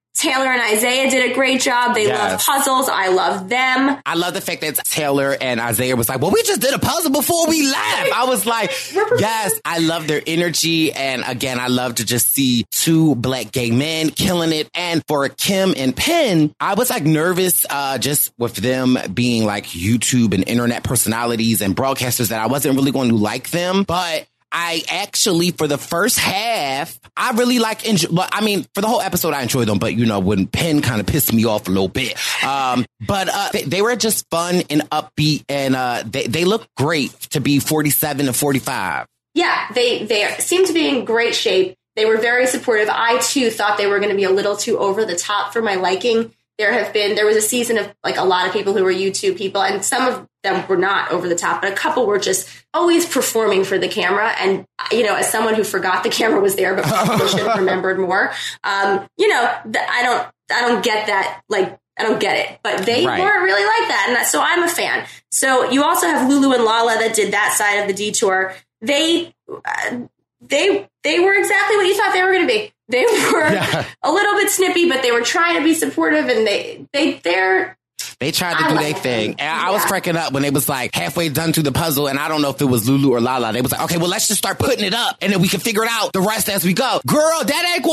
Taylor and Isaiah did a great job. They Yes. love puzzles. I love them. I love the fact that Taylor and Isaiah was like, well, we just did a puzzle before we left. I was like, yes, I love their energy. And again, I love to just see two black gay men killing it. And for Kim and Penn, I was like nervous uh, just with them being like YouTube and internet personalities and broadcasters that I wasn't really going to like them. But I actually, for the first half, I really like, enjoy, I mean, for the whole episode, I enjoyed them. But, you know, when Penn kind of pissed me off a little bit. Um, but uh, they, they were just fun and upbeat. And uh, they, they look great to be forty-seven and forty-five. Yeah, they, they seem to be in great shape. They were very supportive. I, too, thought they were going to be a little too over the top for my liking. There have been, there was a season of like a lot of people who were YouTube people, and some of them were not over the top, but a couple were just always performing for the camera. And, you know, as someone who forgot the camera was there, but probably should have remembered more, um, you know, th- I don't, I don't get that. Like, I don't get it, but they Right. weren't really like that. And that, so I'm a fan. So you also have Lulu and Lala that did that side of the detour. They, uh, they, they were exactly what you thought they were going to be. They were Yeah. a little bit snippy, but they were trying to be supportive, and they, they, they're, They tried to I do like their them. thing. And I was Yeah. cracking up when they was like halfway done through the puzzle. And I don't know if it was Lulu or Lala. They was like, okay, well, let's just start putting it up and then we can figure it out the rest as we go. Girl, that ain't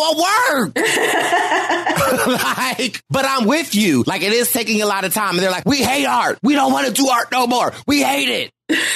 gonna work. Like, but I'm with you. Like, it is taking a lot of time. And they're like, we hate art. We don't want to do art no more. We hate it.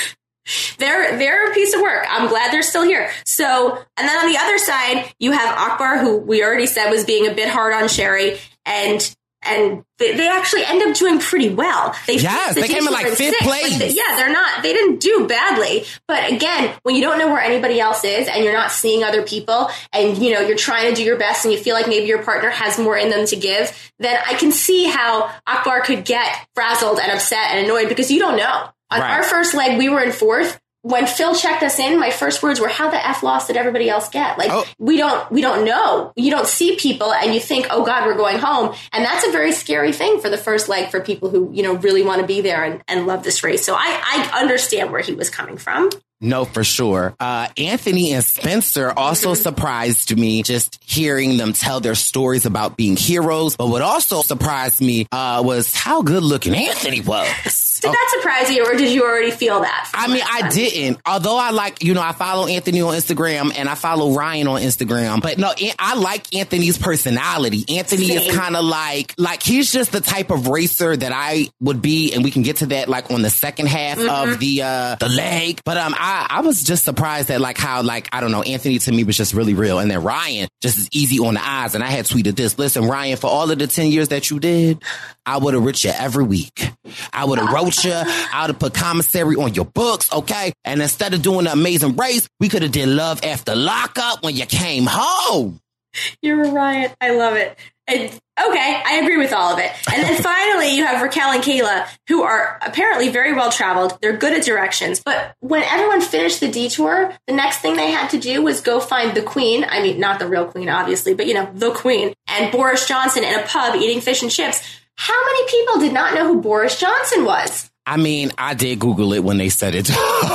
They're they're a piece of work. I'm glad they're still here. So, and then on the other side, you have Akbar, who we already said was being a bit hard on Sherry, and and they, they actually end up doing pretty well. They Yes, the they came in like detour fifth sixth. place. Like, they- yeah, they're not. They didn't do badly. But again, when you don't know where anybody else is, and you're not seeing other people, and you know you're trying to do your best, and you feel like maybe your partner has more in them to give, then I can see how Akbar could get frazzled and upset and annoyed because you don't know. On Right. our first leg, we were in fourth. When Phil checked us in, my first words were, how the F loss did everybody else get? Like, Oh. we don't, we don't know. You don't see people and you think, oh God, we're going home. And that's a very scary thing for the first leg for people who, you know, really want to be there and, and love this race. So I, I understand where he was coming from. No, for sure. Uh, Anthony and Spencer also surprised me just hearing them tell their stories about being heroes. But what also surprised me uh, was how good looking Anthony was. Did that surprise you, or did you already feel that? I mean, I didn't. Although I like, you know, I follow Anthony on Instagram and I follow Ryan on Instagram. But no, An- I like Anthony's personality. Anthony Same. is kind of like, like he's just the type of racer that I would be. And we can get to that like on the second half Mm-hmm. of the uh, the leg. But um, I, I was just surprised at like how, like, I don't know, Anthony to me was just really real. And then Ryan just is easy on the eyes. And I had tweeted this. Listen, Ryan, for all of the ten years that you did, I would have writ you every week. I would have wrote you. I would have put commissary on your books, okay? And instead of doing the Amazing Race, we could have did Love After Lockup when you came home. You're a riot. I love it. And, okay, I agree with all of it. And then finally, you have Raquel and Kayla, who are apparently very well traveled. They're good at directions. But when everyone finished the detour, the next thing they had to do was go find the queen. I mean, not the real queen, obviously, but, you know, the queen. And Boris Johnson in a pub eating fish and chips. How many people did not know who Boris Johnson was? I mean, I did Google it when they said it.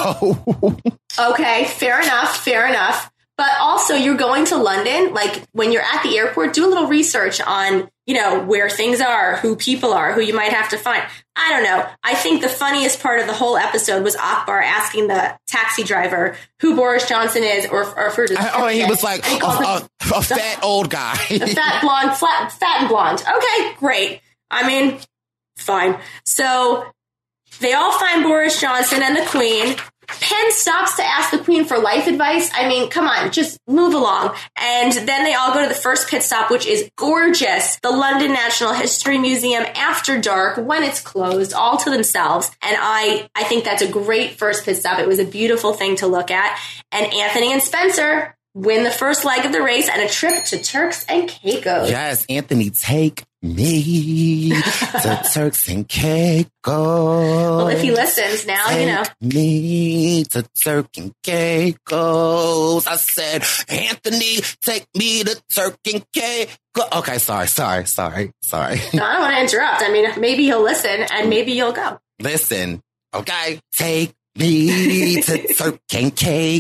Okay, fair enough, fair enough. But also, you're going to London, like when you're at the airport, do a little research on, you know, where things are, who people are, who you might have to find. I don't know. I think the funniest part of the whole episode was Akbar asking the taxi driver who Boris Johnson is, or, or for his Oh, he was like, he a, calls him a, a fat old guy. the fat blonde, flat, fat and blonde. Okay, great. I mean, fine. So they all find Boris Johnson and the Queen. Penn stops to ask the Queen for life advice. I mean, come on, just move along. And then they all go to the first pit stop, which is gorgeous. The London National History Museum after dark when it's closed, all to themselves. And I, I think that's a great first pit stop. It was a beautiful thing to look at. And Anthony and Spencer win the first leg of the race and a trip to Turks and Caicos. Yes, Anthony, take me to Turks and Caicos. Well, if he listens now, take you know. me to Turks and Caicos. I said, Anthony, take me to Turks and Caicos. Okay, sorry, sorry, sorry, sorry. No, I don't want to interrupt. I mean, maybe he'll listen and maybe you'll go. Listen, okay? Take Me to Turkey and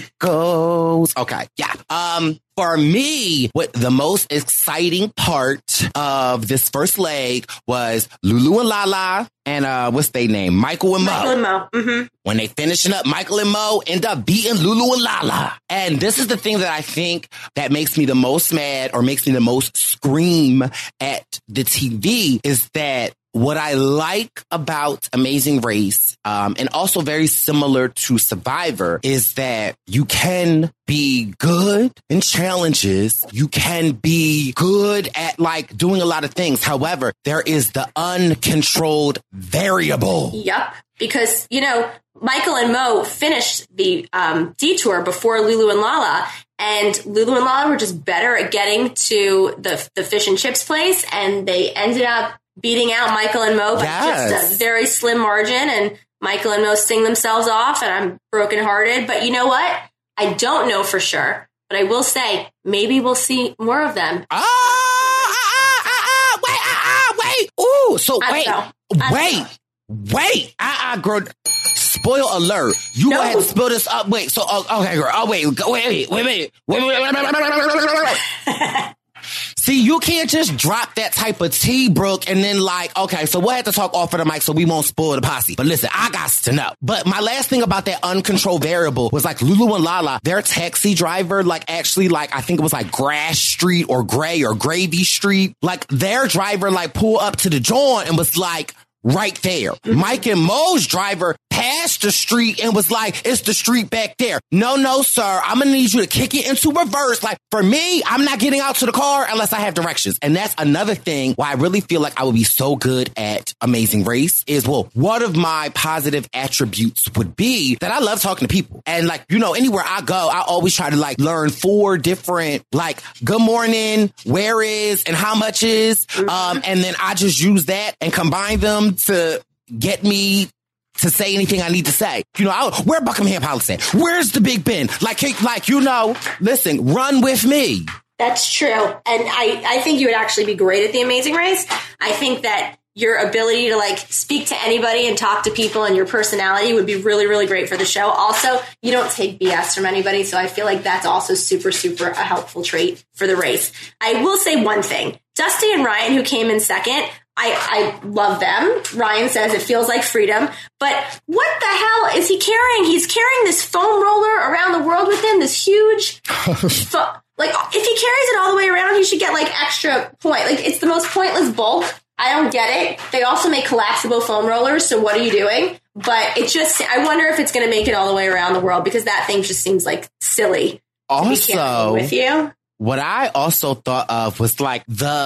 Caicos. Okay, yeah. Um, for me, what the most exciting part of this first leg was Lulu and Lala and uh, what's their name? Michael and Mo. Michael and Mo. Mm-hmm. When they finishing up, Michael and Mo end up beating Lulu and Lala. And this is the thing that I think that makes me the most mad or makes me the most scream at the T V is that what I like about Amazing Race, um, and also very similar to Survivor, is that you can be good in challenges. You can be good at like doing a lot of things. However, there is the uncontrolled variable. Yep. Because, you know, Michael and Mo finished the um, detour before Lulu and Lala. And Lulu and Lala were just better at getting to the, the fish and chips place. And they ended up beating out Michael and Mo by Yes. just a very slim margin. And Michael and Mo sing themselves off. And I'm brokenhearted. But you know what? I don't know for sure. But I will say, maybe we'll see more of them. Ah, ah, ah, ah, wait, ah, ah, wait. Ooh, so I wait, don't know. I wait, don't know. wait. Ah, ah, girl. Spoil alert. You No. go ahead and spill this up. Wait, so, oh, okay, girl. Oh, wait, go- wait, wait, wait, wait, wait, wait, wait, wait, wait, wait, wait. See, you can't just drop that type of tea, Brooke, and then like, okay, so we'll have to talk off of the mic so we won't spoil the posse. But listen, I got to know. But my last thing about that uncontrolled variable was like Lulu and Lala, their taxi driver, like actually like, I think it was like Grass Street or Gray or Gravy Street. Like their driver like pulled up to the joint and was like, right there. Mm-hmm. Mike and Mo's driver passed the street and was like, it's the street back there. No, no, sir. I'm going to need you to kick it into reverse. Like, for me, I'm not getting out to the car unless I have directions. And that's another thing why I really feel like I would be so good at Amazing Race is, well, one of my positive attributes would be that I love talking to people. And like, you know, anywhere I go, I always try to like learn four different, like, good morning, where is, and how much is. Mm-hmm. Um, and then I just use that and combine them to get me to say anything I need to say. You know, I, where Buckingham Palace at? Where's the Big Ben? Like, like, you know, listen, run with me. That's true. And I, I think you would actually be great at The Amazing Race. I think that your ability to like speak to anybody and talk to people and your personality would be really, really great for the show. Also, you don't take B S from anybody. So I feel like that's also super, super a helpful trait for the race. I will say one thing. Dusty and Ryan, who came in second, I, I love them. Ryan says it feels like freedom. But what the hell is he carrying? He's carrying this foam roller around the world with him, this huge... fo- like, if he carries it all the way around, he should get, like, extra point. Like, it's the most pointless bulk. I don't get it. They also make collapsible foam rollers, so what are you doing? But it just... I wonder if it's going to make it all the way around the world, because that thing just seems, like, silly also, to be carrying with you. What I also thought of was like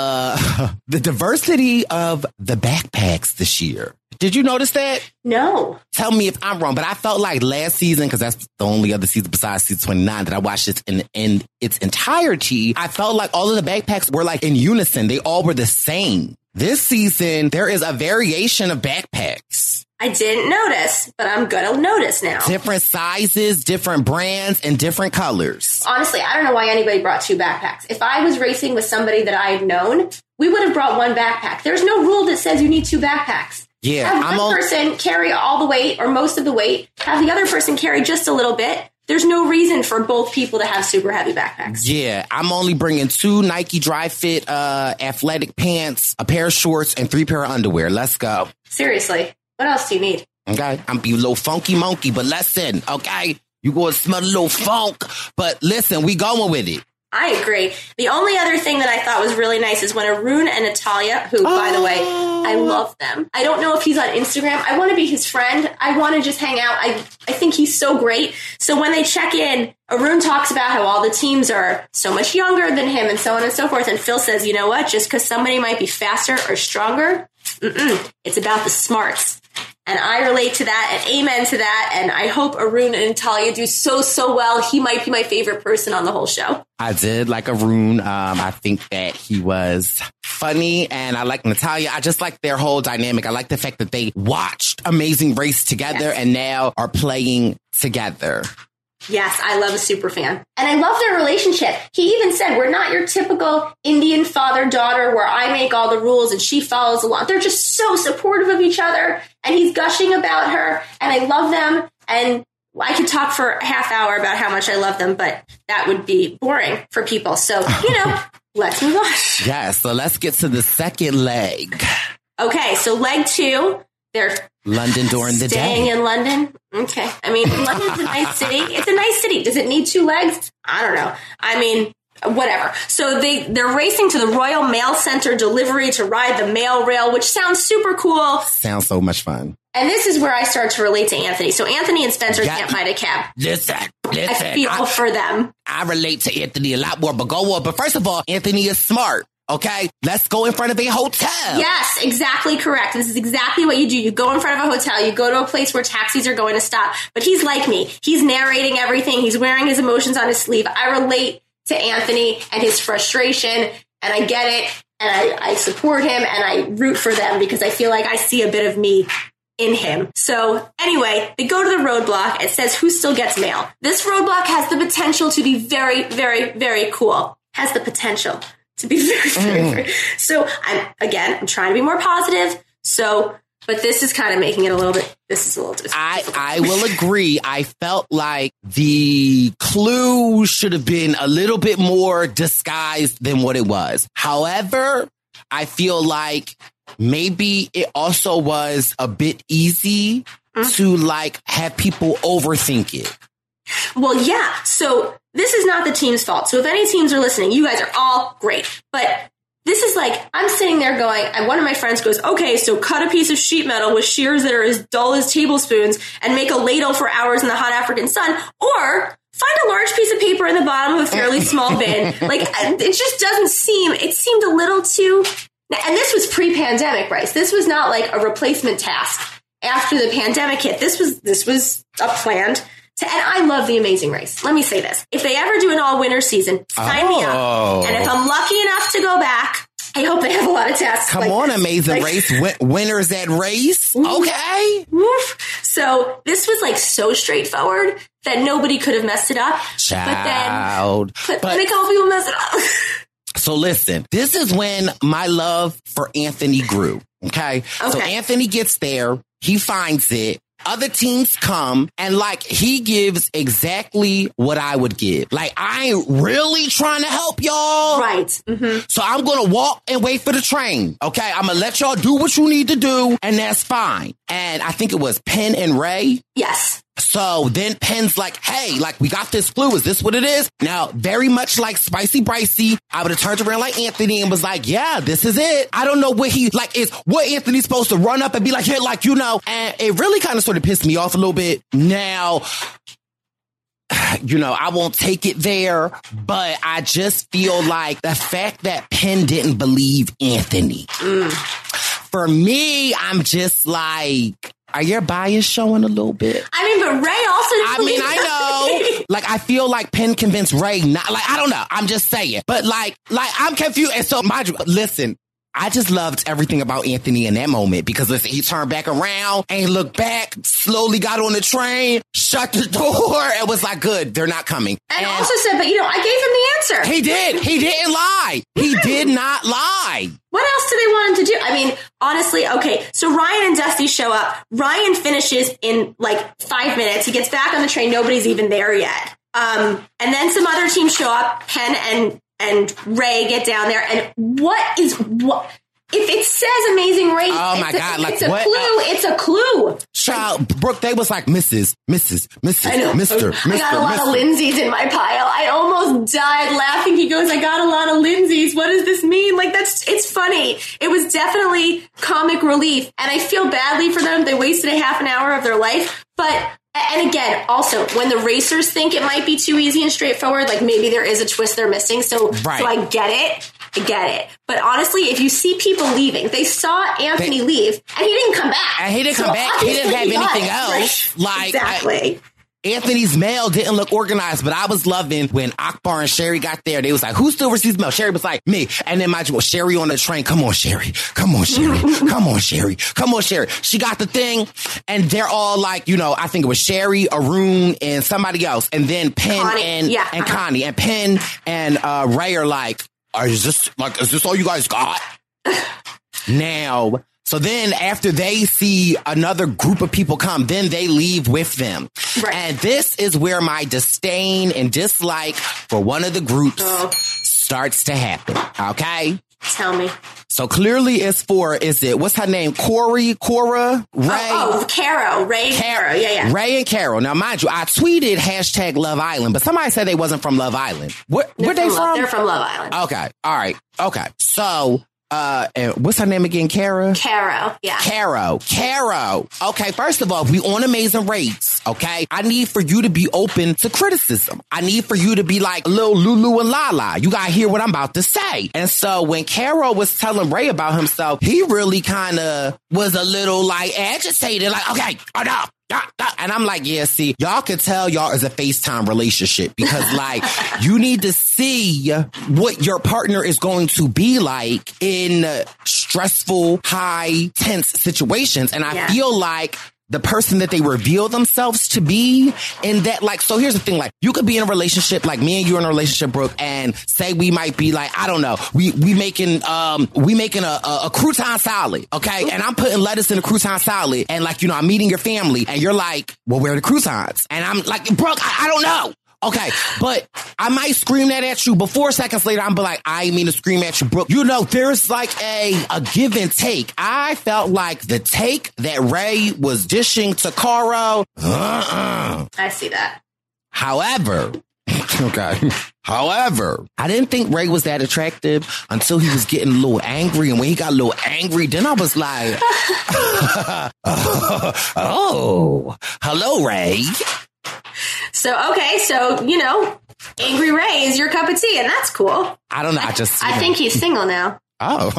the the diversity of the backpacks this year. Did you notice that? No. Tell me if I'm wrong, but I felt like last season, because that's the only other season besides season twenty-nine that I watched it in, in its entirety, I felt like all of the backpacks were like in unison. They all were the same. This season, there is a variation of backpacks. I didn't notice, but I'm going to notice now. Different sizes, different brands, and different colors. Honestly, I don't know why anybody brought two backpacks. If I was racing with somebody that I had known, we would have brought one backpack. There's no rule that says you need two backpacks. Yeah, have I'm one on- person carry all the weight or most of the weight, have the other person carry just a little bit. There's no reason for both people to have super heavy backpacks. Yeah, I'm only bringing two Nike Dry Fit uh, athletic pants, a pair of shorts, and three pair of underwear. Let's go. Seriously. What else do you need? Okay, I'm be a little funky monkey, but listen, okay? You gonna smell a little funk, but listen, we going with it. I agree. The only other thing that I thought was really nice is when Arun and Natalia, who, oh. by the way, I love them. I don't know if he's on Instagram. I want to be his friend. I want to just hang out. I I think he's so great. So when they check in, Arun talks about how all the teams are so much younger than him and so on and so forth. And Phil says, you know what? Just because somebody might be faster or stronger, mm-mm, it's about the smarts. And I relate to that and amen to that. And I hope Arun and Natalia do so, so well. He might be my favorite person on the whole show. I did like Arun. Um, I think that he was funny, and I like Natalia. I just like their whole dynamic. I like the fact that they watched Amazing Race together yes. and now are playing together. Yes, I love a super fan. And I love their relationship. He even said, we're not your typical Indian father-daughter where I make all the rules and she follows along. They're just so supportive of each other. And he's gushing about her. And I love them. And I could talk for a half hour about how much I love them, but that would be boring for people. So, you know, let's move on. Yeah, so let's get to the second leg. Okay, so leg two, they're London during the staying day. in London. Okay. I mean, London's a nice city. It's a nice city. Does it need two legs? I don't know. I mean, whatever. So they, they're racing to the Royal Mail Center delivery to ride the mail rail, which sounds super cool. Sounds so much fun. And this is where I start to relate to Anthony. So Anthony and Spencer Yeah. can't find a cab. Listen, listen. I feel I, for them. I relate to Anthony a lot more, but go on. But first of all, Anthony is smart. Okay, let's go in front of a hotel. Yes, exactly correct. This is exactly what you do. You go in front of a hotel. You go to a place where taxis are going to stop. But he's like me. He's narrating everything. He's wearing his emotions on his sleeve. I relate to Anthony and his frustration, and I get it, and I, I support him, and I root for them because I feel like I see a bit of me in him. So anyway, they go to the roadblock. It says, who still gets mail? This roadblock has the potential to be very, very, very cool. Has the potential to be very, very, Mm. very. So I'm, again, I'm trying to be more positive. So, but this is kind of making it a little bit, this is a little difficult. I, I will agree. I felt like the clue should have been a little bit more disguised than what it was. However, I feel like maybe it also was a bit easy mm-hmm. to like have people overthink it. Well, yeah. So this is not the team's fault. So if any teams are listening, you guys are all great. But this is like, I'm sitting there going, and one of my friends goes, okay, so cut a piece of sheet metal with shears that are as dull as tablespoons and make a ladle for hours in the hot African sun, or find a large piece of paper in the bottom of a fairly small bin. Like, it just doesn't seem, it seemed a little too, and this was pre-pandemic, Bryce. This was not like a replacement task after the pandemic hit. This was, this was a planned. And I love The Amazing Race. Let me say this. If they ever do an all-winter season, sign oh. me up. And if I'm lucky enough to go back, I hope they have a lot of tasks. Come like on, this. Amazing like, Race. Win- winners at race. Woof, okay. Woof. So this was like so straightforward that nobody could have messed it up. Child. But then, but, But- then a couple people mess it up. So listen, this is when my love for Anthony grew. Okay. Okay. So Anthony gets there. He finds it. Other teams come and like he gives exactly what I would give. Like I ain't really trying to help y'all. Right. Mm-hmm. So I'm going to walk and wait for the train. Okay. I'm going to let y'all do what you need to do. And that's fine. And I think it was Penn and Ray. Yes. So then Penn's like, hey, like, we got this clue. Is this what it is? Now, very much like Spicy Bricey, I would have turned around like Anthony and was like, yeah, this is it. I don't know what he, like, is what Anthony's supposed to run up and be like, here, like, you know, and it really kind of sort of pissed me off a little bit. Now, you know, I won't take it there, but I just feel like the fact that Penn didn't believe Anthony. Mm. For me, I'm just like, are your bias showing a little bit? I mean, but Ray also didn't I mean, I know. Like, I feel like Penn convinced Ray not, like, I don't know. I'm just saying. But, like, like I'm confused. And so, mind you, listen, I just loved everything about Anthony in that moment because, listen, he turned back around and he looked back, slowly got on the train, shut the door, and was like, good, they're not coming. And, and also said, but, you know, I gave him the answer. He did. He didn't lie. He did not lie. What else do they want him to do? I mean, honestly, okay, so Ryan and Dusty show up. Ryan finishes in like five minutes. He gets back on the train. Nobody's even there yet. Um, and then some other teams show up. Penn and and Ray get down there. And what is what? If it says Amazing Race, oh my it's a, God, like it's a what? clue. It's a clue. Child, Brooke, they was like Missus Missus Missus I know. Mister I got a lot Mister of Lindsays in my pile. I almost died laughing. He goes, I got a lot of Lindsays. What does this mean? Like, that's, it's funny. It was definitely comic relief. And I feel badly for them. They wasted a half an hour of their life. But, and again, also, when the racers think it might be too easy and straightforward, like maybe there is a twist they're missing. So, right. so I get it. I get it. But honestly, if you see people leaving, they saw Anthony they, leave and he didn't come back. And he didn't so come back. He didn't have anything it. else. Right. Like, exactly. I, Anthony's mail didn't look organized, but I was loving when Akbar and Sherry got there. They was like, who still receives mail? Sherry was like, me. And then mind you, Sherry on the train. Come on, Sherry. Come on, Sherry. Come on, Sherry. Come on, Sherry. She got the thing. And they're all like, you know, I think it was Sherry, Arun, and somebody else. And then Penn Connie. and, yeah. and uh-huh. Connie. And Penn and uh, Ray are like, Are, is this like, is this all you guys got? Now, So then after they see another group of people come, then they leave with them. Right. And this is where my disdain and dislike for one of the groups oh. starts to happen. Okay? Tell me. So clearly it's for, is it, what's her name? Corey, Cora, Ray? Oh, oh Caro, Ray, Caro, yeah, yeah. Ray and Caro. Now, mind you, I tweeted hashtag Love Island, but somebody said they wasn't from Love Island. Where, where they from? from? They're from Love Island. Okay, all right, okay. So, uh, and what's her name again? Caro? Caro, yeah. Caro, Caro. Okay, first of all, we on Amazing Race, okay? I need for you to be open to criticism. I need for you to be like little Lulu and Lala. You gotta hear what I'm about to say. And so when Caro was telling Ray about himself, he really kind of was a little like agitated, like, okay, enough. And I'm like, yeah, see, y'all can tell y'all is a FaceTime relationship because, like, you need to see what your partner is going to be like in stressful, high, tense situations. And I yeah. feel like the person that they reveal themselves to be in that, like, so here's the thing, like, you could be in a relationship, like me and you in a relationship, Brooke, and say we might be like, I don't know, we, we making, um, we making a, a, a crouton salad, okay? And I'm putting lettuce in a crouton salad, and like, you know, I'm meeting your family, and you're like, well, where are the croutons? And I'm like, Brooke, I, I don't know. Okay, but I might scream that at you, but four seconds later, I'm be like, I didn't mean to scream at you, Brooke. You know, there's like a, a give and take. I felt like the take that Ray was dishing to Caro. Uh-uh. I see that. However, okay. However, I didn't think Ray was that attractive until he was getting a little angry. And when he got a little angry, then I was like, oh, hello, Ray. So, okay, so, you know, Angry Ray is your cup of tea, and that's cool. I don't know. I just. I, I think he's single now. Oh.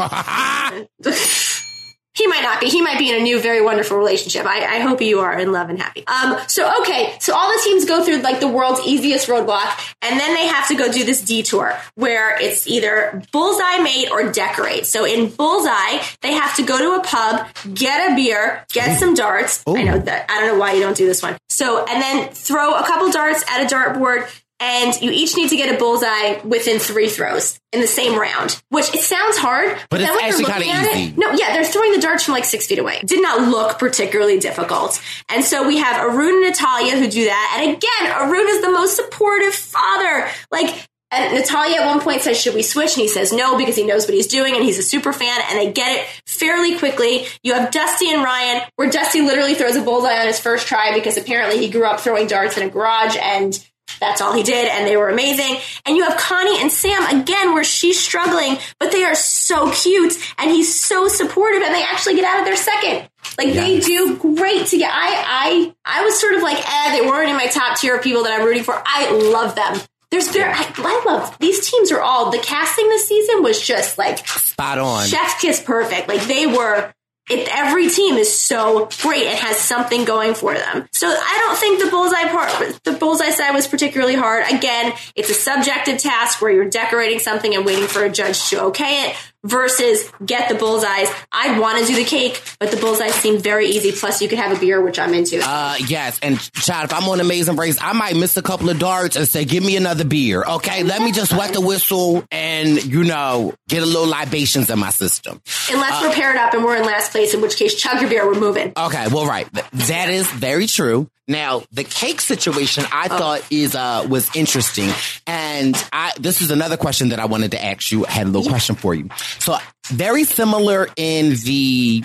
He might not be. He might be in a new, very wonderful relationship. I, I hope you are in love and happy. Um. So, okay. So all the teams go through like the world's easiest roadblock, and then they have to go do this detour where it's either bullseye, mate, or decorate. So in bullseye, they have to go to a pub, get a beer, get some darts. Ooh. I know that. I don't know why you don't do this one. So, and then throw a couple darts at a dartboard. And you each need to get a bullseye within three throws in the same round, which it sounds hard, but, but then when you're looking at easy. it, no, yeah, they're throwing the darts from like six feet away. It did not look particularly difficult. And so we have Arun and Natalia who do that. And again, Arun is the most supportive father. Like, and Natalia at one point says, should we switch? And he says no, because he knows what he's doing and he's a super fan, and they get it fairly quickly. You have Dusty and Ryan, where Dusty literally throws a bullseye on his first try because apparently he grew up throwing darts in a garage, and that's all he did, and they were amazing. And you have Connie and Sam, again, where she's struggling, but they are so cute, and he's so supportive, and they actually get out of their second. Like, yes. They do great together. I, I, I was sort of like, eh, they weren't in my top tier of people that I'm rooting for. I love them. There's very, I, I love, these teams are all, the casting this season was just like spot on. Chef's kiss perfect. Like, they were, it, every team is so great and has something going for them. So I don't think the bullseye part, the bullseye side was particularly hard. Again, it's a subjective task where you're decorating something and waiting for a judge to okay it versus get the bullseyes. I'd want to do the cake, but the bullseyes seem very easy. Plus, you could have a beer, which I'm into. Uh, yes. And child, if I'm on Amazing Race, I might miss a couple of darts and say, give me another beer. Okay. Let me just wet the whistle and, you know, get a little libations in my system. Unless uh, we're paired up and we're in last place, in which case, chug your beer, we're moving. Okay. Well, right. That is very true. Now, the cake situation I oh. thought is uh, was interesting. And I, this is another question that I wanted to ask you. I had a little yeah. question for you. So very similar in the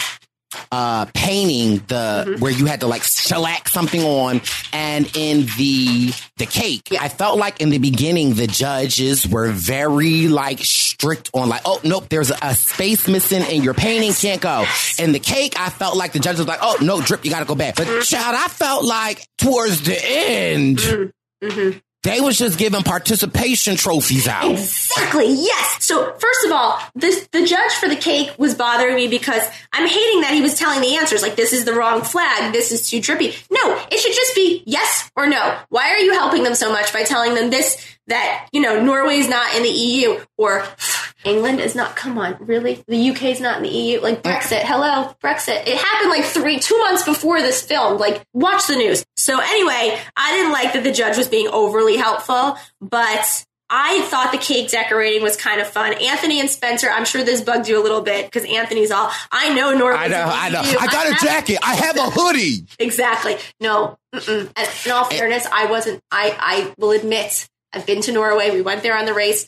uh, painting, the mm-hmm. where you had to like shellac something on, and in the the cake, yeah. I felt like in the beginning the judges were very like strict on like, oh nope, there's a, a space missing in your painting, can't go. In the cake, I felt like the judges was like, oh no, Drip, you got to go back. But mm-hmm. child, I felt like towards the end. Mm-hmm. They was just giving participation trophies out. Exactly, yes. So, first of all, this the judge for the cake was bothering me because I'm hating that he was telling the answers. Like, this is the wrong flag. This is too drippy. No, it should just be yes or no. Why are you helping them so much by telling them this, that, you know, Norway's not in the E U or England is not, come on, really? The U K's not in the E U? Like, Brexit, hello, Brexit. It happened like three, two months before this film. Like, watch the news. So anyway, I didn't like that the judge was being overly helpful, but I thought the cake decorating was kind of fun. Anthony and Spencer, I'm sure this bugged you a little bit because Anthony's all, I know Norway's I know, I know. I got I a have, jacket. I have a hoodie. Exactly. No. Mm-mm. And in all fairness, I wasn't, I, I will admit, I've been to Norway. We went there on the race.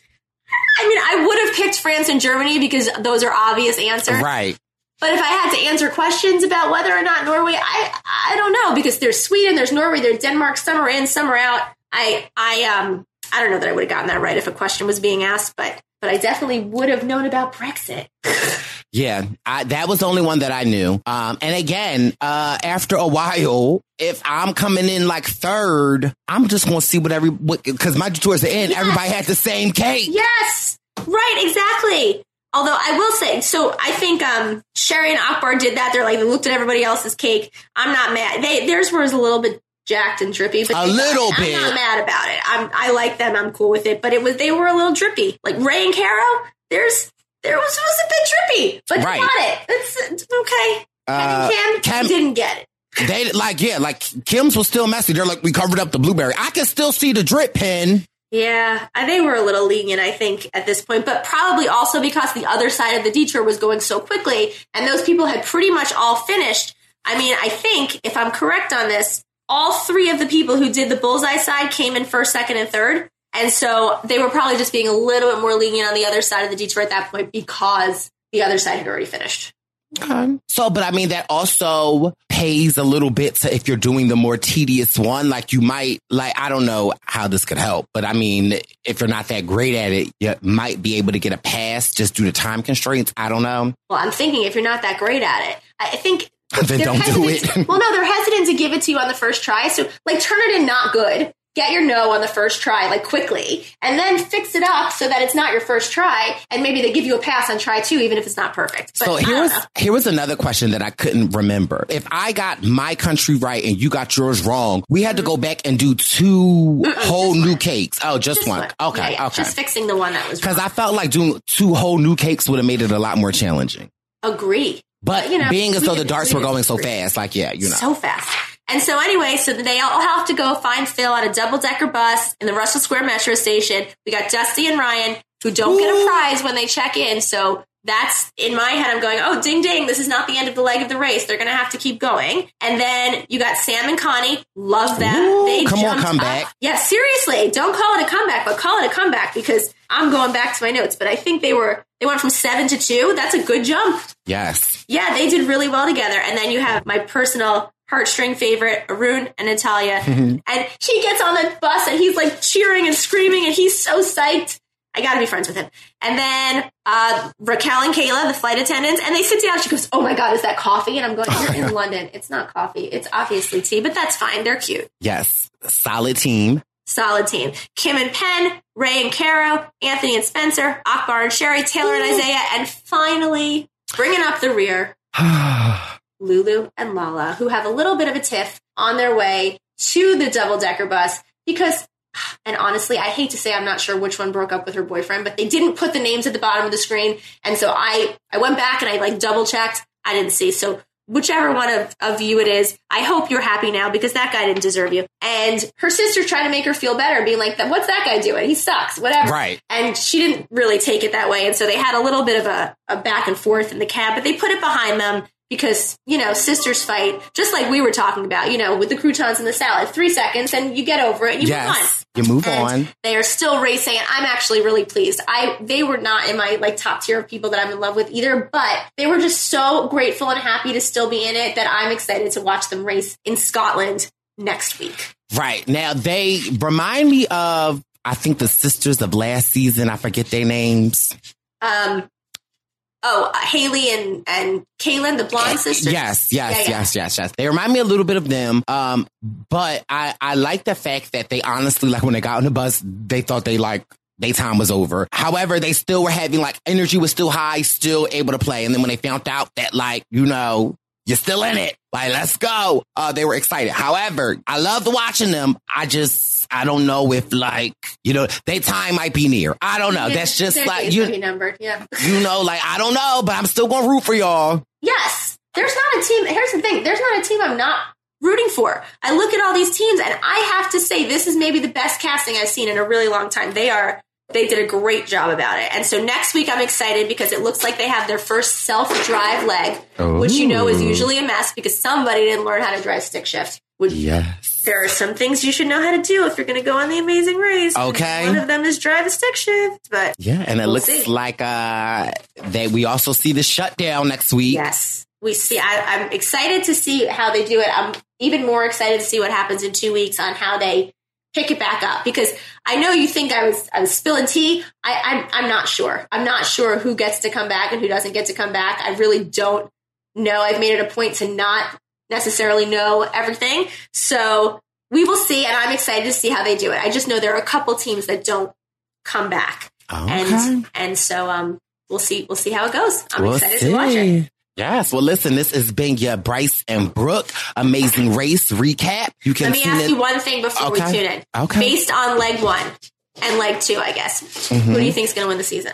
I mean, I would have picked France and Germany because those are obvious answers. Right. But if I had to answer questions about whether or not Norway, I I don't know, because there's Sweden, there's Norway, there's Denmark, some are in, some are out. I I um I don't know that I would have gotten that right if a question was being asked, but but I definitely would have known about Brexit. Yeah, I, that was the only one that I knew. Um, and again, uh, after a while, if I'm coming in like third, I'm just going to see what every, because my towards the end, yes. Everybody had the same cake. Yes, right, exactly. Although I will say, so I think um, Sherry and Akbar did that. They're like, they looked at everybody else's cake. I'm not mad. They, theirs was a little bit jacked and drippy, but a little bit. I'm not mad about it. I'm, I like them. I'm cool with it. But it was, they were a little drippy. Like Ray and Caro, there's, there was, was a bit drippy, but right. They got it. It's, it's okay. Uh, Kim, Kim didn't get it. They like, yeah, like Kim's was still messy. They're like, we covered up the blueberry. I can still see the drip pen. Yeah, they were a little lenient, I think, at this point, but probably also because the other side of the detour was going so quickly and those people had pretty much all finished. I mean, I think, if I'm correct on this, all three of the people who did the bullseye side came in first, second, and third. And so they were probably just being a little bit more lenient on the other side of the detour at that point because the other side had already finished. Okay. So, but I mean, that also pays a little bit to if you're doing the more tedious one, like you might, like, I don't know how this could help, but I mean, if you're not that great at it, you might be able to get a pass just due to time constraints. I don't know. Well, I'm thinking if you're not that great at it, I think. Then don't do it. Well, no, they're hesitant to give it to you on the first try. So, like, turn it in not good. Get your no on the first try, like, quickly, and then fix it up so that it's not your first try, and maybe they give you a pass on try two, even if it's not perfect. But so here was, here was another question that I couldn't remember. If I got my country right and you got yours wrong, we had mm-hmm. to go back and do two Mm-mm, whole new one. cakes. Oh, just, just one. one. Okay, yeah, yeah. okay. Just fixing the one that was wrong. Because I felt like doing two whole new cakes would have made it a lot more challenging. Agree. But, but you know, being as though the darts were going so agree. fast, like, yeah, you know. So fast. And so anyway, so they all have to go find Phil on a double-decker bus in the Russell Square Metro Station. We got Dusty and Ryan, who don't Ooh. get a prize when they check in. So that's, in my head, I'm going, oh, ding, ding, this is not the end of the leg of the race. They're going to have to keep going. And then you got Sam and Connie. Love them. Ooh, they come jumped on, come up. back. Yeah, seriously. Don't call it a comeback, but call it a comeback because I'm going back to my notes. But I think they were, they went from seven to two. That's a good jump. Yes. Yeah, they did really well together. And then you have my personal heartstring favorite, Arun and Natalia. Mm-hmm. And he gets on the bus and he's like cheering and screaming and he's so psyched. I got to be friends with him. And then uh, Raquel and Kayla, the flight attendants, and they sit down. She goes, oh my God, is that coffee? And I'm going, you're in London. It's not coffee. It's obviously tea, but that's fine. They're cute. Yes. Solid team. Solid team. Kim and Penn, Ray and Caro, Anthony and Spencer, Akbar and Sherry, Taylor Ooh. and Isaiah, and finally, bringing up the rear, Lulu and Lala, who have a little bit of a tiff on their way to the double-decker bus because, and honestly, I hate to say I'm not sure which one broke up with her boyfriend, but they didn't put the names at the bottom of the screen. And so I, I went back and I like double-checked. I didn't see. So whichever one of, of you it is, I hope you're happy now because that guy didn't deserve you. And her sister tried to make her feel better, being like, what's that guy doing? He sucks, whatever. Right. And she didn't really take it that way. And so they had a little bit of a, a back and forth in the cab, but they put it behind them. Because, you know, sisters fight, just like we were talking about, you know, with the croutons and the salad, three seconds and you get over it and you yes, move on. You move and on. They are still racing and I'm actually really pleased. I They were not in my, like, top tier of people that I'm in love with either, but they were just so grateful and happy to still be in it that I'm excited to watch them race in Scotland next week. Right. Now, they remind me of, I think, the sisters of last season. I forget their names. Um... Oh, uh, Haley and, and Kaylin, the blonde sisters? Yes, yes, yeah, yeah. yes, yes, yes. They remind me a little bit of them. Um, but I, I like the fact that they honestly, like when they got on the bus, they thought they like, their time was over. However, they still were having like energy was still high, still able to play. And then when they found out that like, you know, you're still in it, like, let's go. Uh, they were excited. However, I loved watching them. I just, I don't know if like, you know, their time might be near. I don't know. Yeah, That's just like, you, you, numbered. Yeah. you know, like, I don't know, but I'm still going to root for y'all. Yes. There's not a team. Here's the thing. There's not a team I'm not rooting for. I look at all these teams and I have to say this is maybe the best casting I've seen in a really long time. They are they did a great job about it. And so next week I'm excited because it looks like they have their first self-drive leg, Ooh. which you know is usually a mess because somebody didn't learn how to drive stick shift. Which, yes. There are some things you should know how to do if you're going to go on the Amazing Race. Okay. One of them is drive a stick shift. But yeah, and it we'll looks see. like uh, that we also see the shutdown next week. Yes. We see. I, I'm excited to see how they do it. I'm even more excited to see what happens in two weeks on how they pick it back up, because I know you think I was I was spilling tea. I, I'm I'm not sure. I'm not sure who gets to come back and who doesn't get to come back. I really don't know. I've made it a point to not necessarily know everything. So we will see, and I'm excited to see how they do it. I just know there are a couple teams that don't come back, okay. and and so um we'll see we'll see how it goes. I'm we'll excited see. to watch it. Yes. Well, listen, this has been your Bryce and Brooke Amazing Race recap. You can Let me ask it- you one thing before okay. we tune in. Okay. Based on leg one and leg two, I guess, Mm-hmm. who do you think is going to win the season?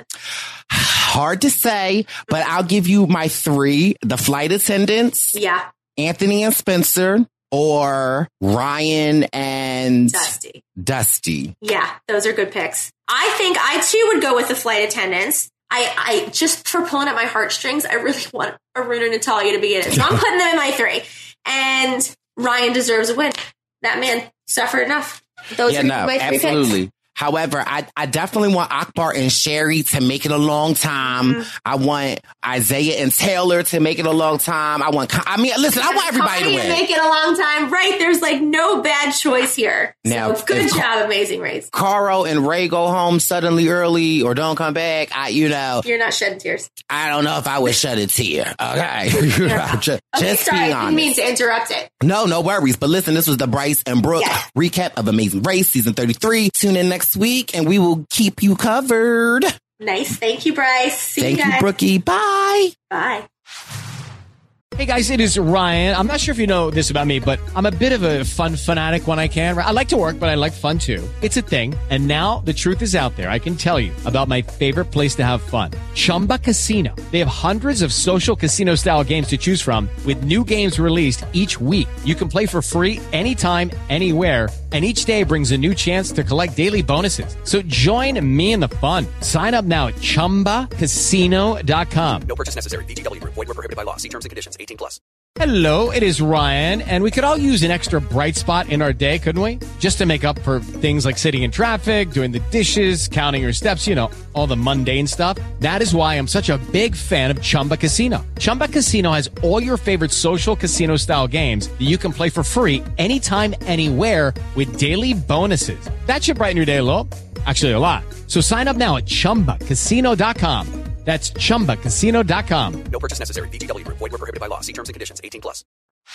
Hard to say, but I'll give you my three: the flight attendants, Yeah, Anthony and Spencer, or Ryan and Dusty. Dusty. Yeah, those are good picks. I think I too would go with the flight attendants. I, I just for pulling at my heartstrings, I really want Arun and Natalia to begin it. So I'm putting them in my three. And Ryan deserves a win. That man suffered enough. Those yeah, are no, my three absolutely. picks. However, I, I definitely want Akbar and Sherry to make it a long time. Mm-hmm. I want Isaiah and Taylor to make it a long time. I want, I mean, listen, I want everybody to Connie win. make it a long time, right? There's like no bad choice here. Now, so good if- job, Amazing Race. Carl and Ray go home suddenly early or don't come back. I, you know, You're not shedding tears. I don't know if I would shed a tear. Okay. just Okay, just sorry, I being didn't honest. mean to interrupt it. No, no worries. But listen, this was the Bryce and Brooke Yes. recap of Amazing Race season thirty-three. Tune in next week and we will keep you covered. Nice. Thank you, Bryce. See Thank you you, guys. Brookie. Bye. Bye. Hey guys, it is Ryan. I'm not sure if you know this about me, but I'm a bit of a fun fanatic when I can. I like to work, but I like fun too. It's a thing. And now the truth is out there. I can tell you about my favorite place to have fun. Chumba Casino. They have hundreds of social casino style games to choose from with new games released each week. You can play for free anytime, anywhere. And each day brings a new chance to collect daily bonuses. So join me in the fun. Sign up now at chumba casino dot com. No purchase necessary. V G W Group. Void where prohibited by law. See terms and conditions. eighteen plus. Hello, it is Ryan, and we could all use an extra bright spot in our day, couldn't we? Just to make up for things like sitting in traffic, doing the dishes, counting your steps, you know, all the mundane stuff. That is why I'm such a big fan of Chumba Casino. Chumba Casino has all your favorite social casino-style games that you can play for free anytime, anywhere with daily bonuses. That should brighten your day a little. Actually, a lot. So sign up now at chumba casino dot com. That's chumba casino dot com. No purchase necessary. V G W Group. Void where prohibited by law. See terms and conditions. eighteen plus.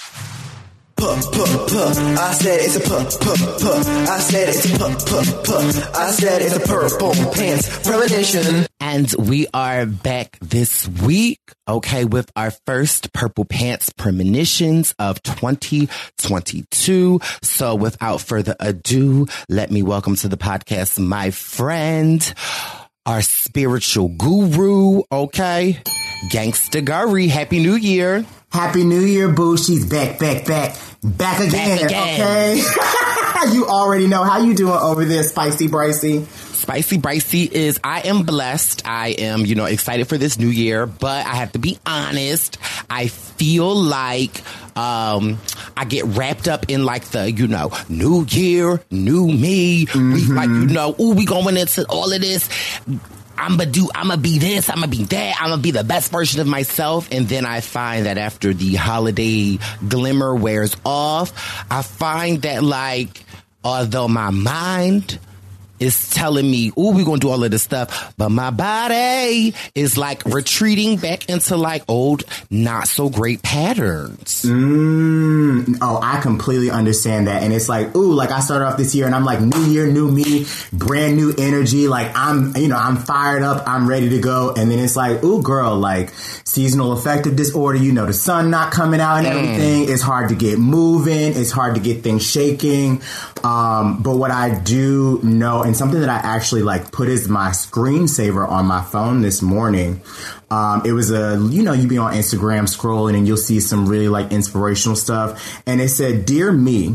Puh, puh, puh. I said it's a puh, puh, puh. I said it's a puh, puh, puh. I said it's a purple pants premonition. And we are back this week, okay, with our first Purple Pants premonitions of twenty twenty-two. So without further ado, let me welcome to the podcast my friend, our spiritual guru, okay, Gangsta Gurry. Happy New Year. Happy New Year, boo. She's back, back, back. Back again, Back again. okay? You already know. How you doing over there, Spicy Brycey? Spicy Brycey is, I am blessed. I am, you know, excited for this new year, but I have to be honest. I feel like um, I get wrapped up in like the, you know, new year, new me. Mm-hmm. We like, you know, ooh, we going into all of this. I'm gonna do, I'm gonna be this, I'm gonna be that, I'm gonna be the best version of myself. And then I find that after the holiday glimmer wears off, I find that like, although my mind is telling me, ooh, we're gonna do all of this stuff, but my body is like retreating back into like old, not so great patterns. Mm. Oh, I completely understand that. And it's like, ooh, like I started off this year and I'm like, new year, new me, brand new energy. Like I'm, you know, I'm fired up, I'm ready to go. And then it's like, ooh, girl, like seasonal affective disorder, you know, the sun not coming out and Mm. everything. It's hard to get moving. It's hard to get things shaking. Um, but what I do know, and something that I actually like put as my screensaver on my phone this morning. Um, it was a, you know, you be on Instagram scrolling and you'll see some really like inspirational stuff. And it said, "Dear me,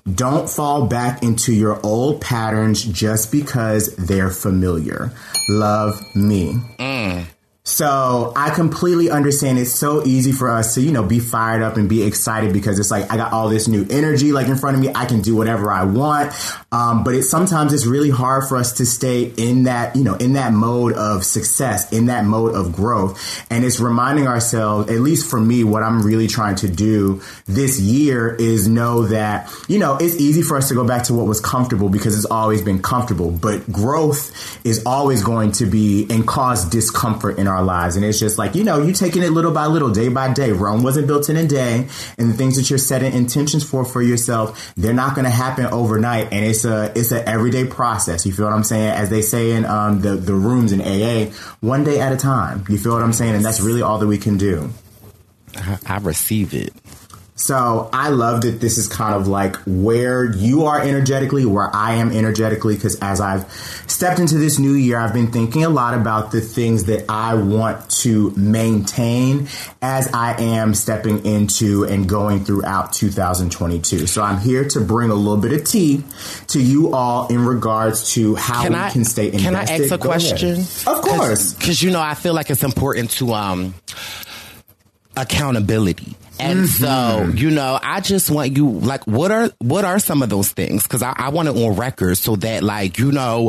Don't fall back into your old patterns just because they're familiar. Love, me. Mm. So I completely understand it's so easy for us to, you know, be fired up and be excited because it's like, I got all this new energy like in front of me. I can do whatever I want. Um, but it's sometimes it's really hard for us to stay in that, you know, in that mode of success, in that mode of growth. And it's reminding ourselves, at least for me, what I'm really trying to do this year is know that, you know, it's easy for us to go back to what was comfortable because it's always been comfortable. But growth is always going to be and cause discomfort in our our lives. And it's just like, you know, you taking it little by little, day by day. Rome wasn't built in a day. And the things that you're setting intentions for for yourself, they're not going to happen overnight. And it's a it's an everyday process. You feel what I'm saying? As they say in um, the, the rooms in A A, one day at a time. You feel what I'm saying? And that's really all that we can do. I, I receive it. So I love that this is kind of like where you are energetically, where I am energetically, because as I've stepped into this new year, I've been thinking a lot about the things that I want to maintain as I am stepping into and going throughout two thousand twenty-two. So I'm here to bring a little bit of tea to you all in regards to how can we I, can stay invested. Can I ask a Go question? ahead. Of course. Because, you know, I feel like it's important to um accountability. And mm-hmm. so, you know, I just want you, like, what are what are some of those things? Because I, I want it on record so that, like, you know,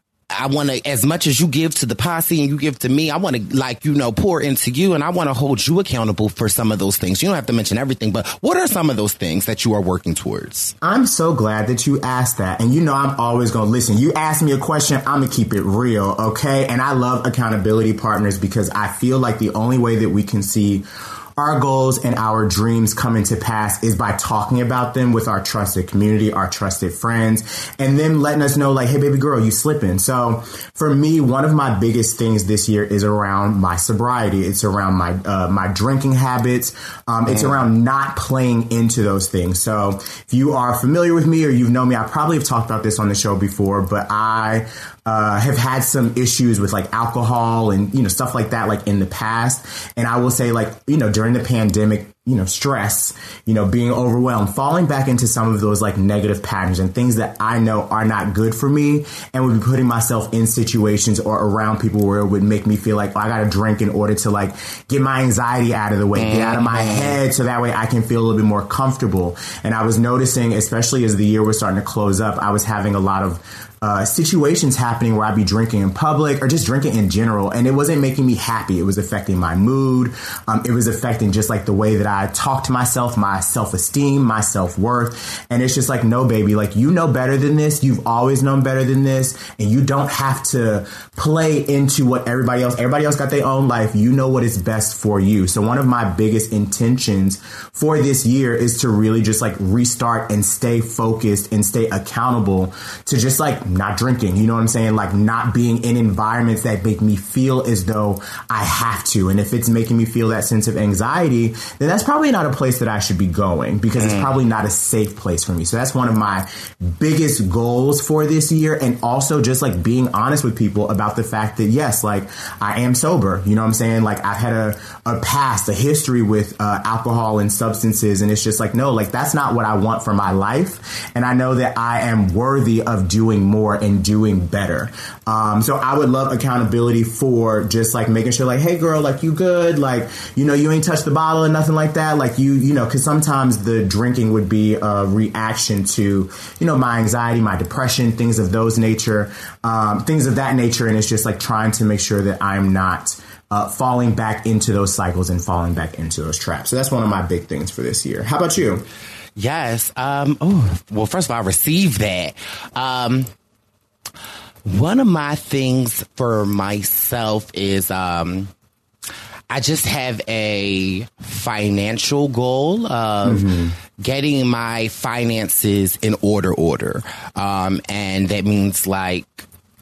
I want to, as much as you give to the posse and you give to me, I want to, like, you know, pour into you, and I want to hold you accountable for some of those things. You don't have to mention everything, but what are some of those things that you are working towards? I'm so glad that you asked that. And you know, I'm always going to listen. You ask me a question, I'm going to keep it real, okay? And I love accountability partners because I feel like the only way that we can see our goals and our dreams coming to pass is by talking about them with our trusted community, our trusted friends, and then letting us know, like, hey, baby girl, you slipping. So for me, one of my biggest things this year is around my sobriety. It's around my uh, my drinking habits. Um, it's around not playing into those things. So if you are familiar with me or you've known me, I probably have talked about this on the show before, but I Uh, have had some issues with like alcohol and, you know, stuff like that, like in the past. And I will say, like, you know, during the pandemic, you know, stress, you know, being overwhelmed, falling back into some of those like negative patterns and things that I know are not good for me, and would be putting myself in situations or around people where it would make me feel like, oh, I got to drink in order to like get my anxiety out of the way, get out of my head, so that way I can feel a little bit more comfortable. And I was noticing, especially as the year was starting to close up, I was having a lot of Uh, situations happening where I'd be drinking in public or just drinking in general, and it wasn't making me happy. It was affecting my mood. Um, it was affecting just like the way that I talk to myself, my self-esteem, my self-worth. And it's just like, no, baby, like, you know better than this. You've always known better than this, and you don't have to play into what everybody else, everybody else got their own life. You know what is best for you. So one of my biggest intentions for this year is to really just like restart and stay focused and stay accountable to just like not drinking, you know what I'm saying? Like not being in environments that make me feel as though I have to. And if it's making me feel that sense of anxiety, then that's probably not a place that I should be going, because it's probably not a safe place for me. So that's one of my biggest goals for this year. And also just like being honest with people about the fact that, yes, like I am sober, you know what I'm saying? Like I've had a, a past, a history with uh, alcohol and substances. And it's just like, no, like that's not what I want for my life. And I know that I am worthy of doing more and doing better. Um, so I would love accountability for just like making sure like, hey girl, like you good? Like, you know, you ain't touched the bottle or nothing like that. Like you, you know, cause sometimes the drinking would be a reaction to, you know, my anxiety, my depression, things of those nature, um, things of that nature. And it's just like trying to make sure that I'm not Uh, falling back into those cycles and falling back into those traps. So that's one of my big things for this year. How about you? Yes. Um, oh, well, first of all, I received that. Um, one of my things for myself is um, I just have a financial goal of mm-hmm. getting my finances in order order. Um, and that means like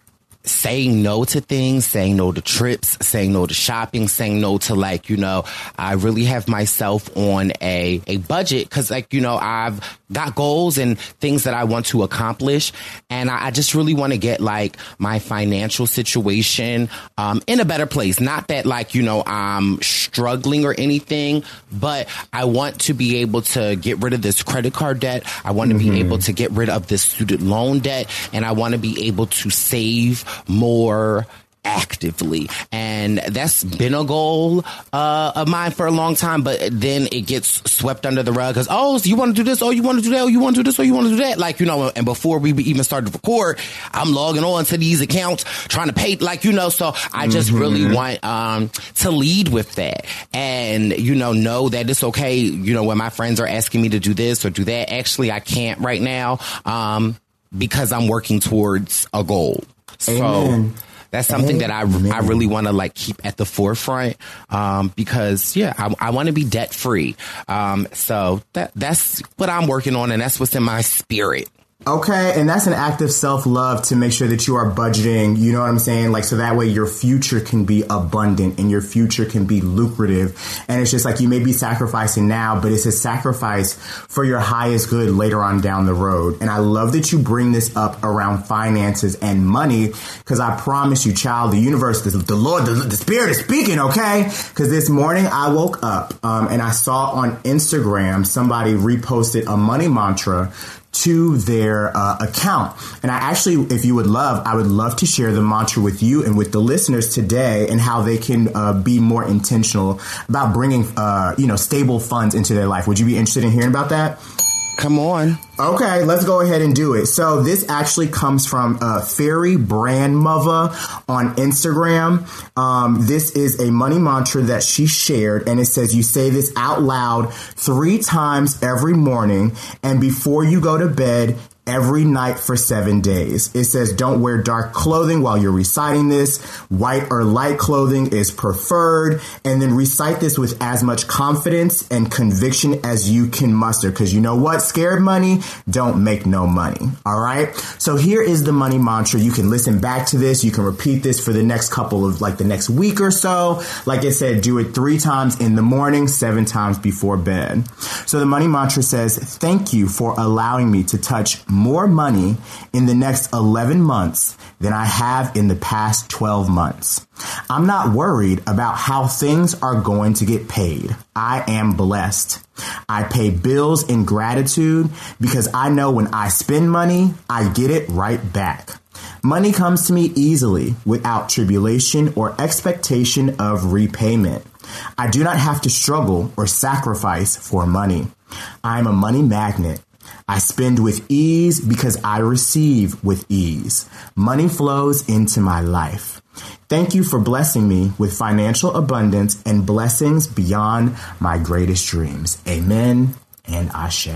saying no to things, saying no to trips, saying no to shopping, saying no to, like, you know, I really have myself on a, a budget because, like, you know, I've got goals and things that I want to accomplish. And I, I just really want to get, like, my financial situation um, in a better place. Not that, like, you know, I'm struggling or anything, but I want to be able to get rid of this credit card debt. I want to mm-hmm. be able to get rid of this student loan debt. And I want to be able to save more actively. And that's been a goal uh, of mine for a long time, but then it gets swept under the rug because, oh, so you want to do this? Oh, you want to do that? Oh, you want to do this? Oh, you want to do that? Like, you know, and before we even started to record, I'm logging on to these accounts, trying to pay, like, you know, so I just mm-hmm. really want um, to lead with that and, you know, know that it's okay, you know, when my friends are asking me to do this or do that, actually, I can't right now um, because I'm working towards a goal. Amen. So that's something that I, I really want to, like, keep at the forefront um, because, yeah, I, I want to be debt free. Um, so that that's what I'm working on, and that's what's in my spirit. Okay, and that's an act of self-love to make sure that you are budgeting, you know what I'm saying? Like, so that way your future can be abundant and your future can be lucrative. And it's just like you may be sacrificing now, but it's a sacrifice for your highest good later on down the road. And I love that you bring this up around finances and money, because I promise you, child, the universe, the, the Lord, the, the Spirit is speaking, okay? Because this morning I woke up um, and I saw on Instagram somebody reposted a money mantra to their uh, account. And I actually, if you would love, I would love to share the mantra with you and with the listeners today and how they can uh, be more intentional about bringing, uh, you know, stable funds into their life. Would you be interested in hearing about that? Come on. Okay, let's go ahead and do it. So this actually comes from uh, Fairy Brand Mother on Instagram. Um, this is a money mantra that she shared, and it says you say this out loud three times every morning, and before you go to bed every night for seven days. It says don't wear dark clothing while you're reciting this. White or light clothing is preferred. And then recite this with as much confidence and conviction as you can muster. Because you know what? Scared money don't make no money. All right. So here is the money mantra. You can listen back to this. You can repeat this for the next couple of like the next week or so. Like I said, do it three times in the morning, seven times before bed. So the money mantra says, thank you for allowing me to touch more money in the next eleven months than I have in the past twelve months. I'm not worried about how things are going to get paid. I am blessed. I pay bills in gratitude because I know when I spend money, I get it right back. Money comes to me easily without tribulation or expectation of repayment. I do not have to struggle or sacrifice for money. I am a money magnet. I spend with ease because I receive with ease. Money flows into my life. Thank you for blessing me with financial abundance and blessings beyond my greatest dreams. Amen and Ashe.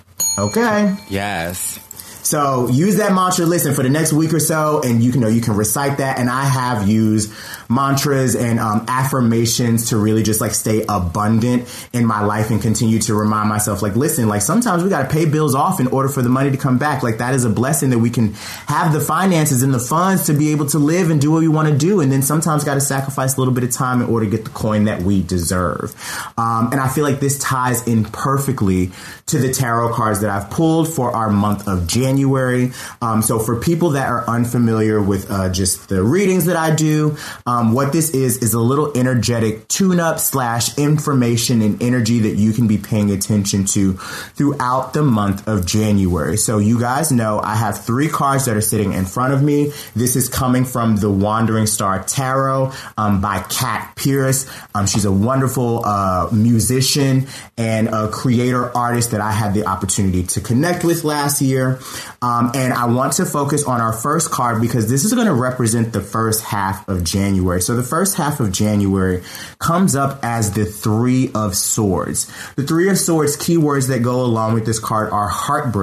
Okay. Yes. So use that mantra, listen, for the next week or so, and you can know you can recite that. And I have used mantras and um, affirmations to really just like stay abundant in my life and continue to remind myself, like, listen, like sometimes we got to pay bills off in order for the money to come back. Like that is a blessing that we can have the finances and the funds to be able to live and do what we want to do. And then sometimes got to sacrifice a little bit of time in order to get the coin that we deserve. Um, and I feel like this ties in perfectly to the tarot cards that I've pulled for our month of January. January. Um, so for people that are unfamiliar with uh, just the readings that I do, um, what this is is a little energetic tune-up slash information and energy that you can be paying attention to throughout the month of January. So you guys know I have three cards that are sitting in front of me. This is coming from the Wandering Star Tarot um, by Kat Pierce. Um, she's a wonderful uh, musician and a creator artist that I had the opportunity to connect with last year. Um, and I want to focus on our first card because this is going to represent the first half of January. So the first half of January comes up as the Three of Swords. The Three of Swords keywords that go along with this card are heartbreak,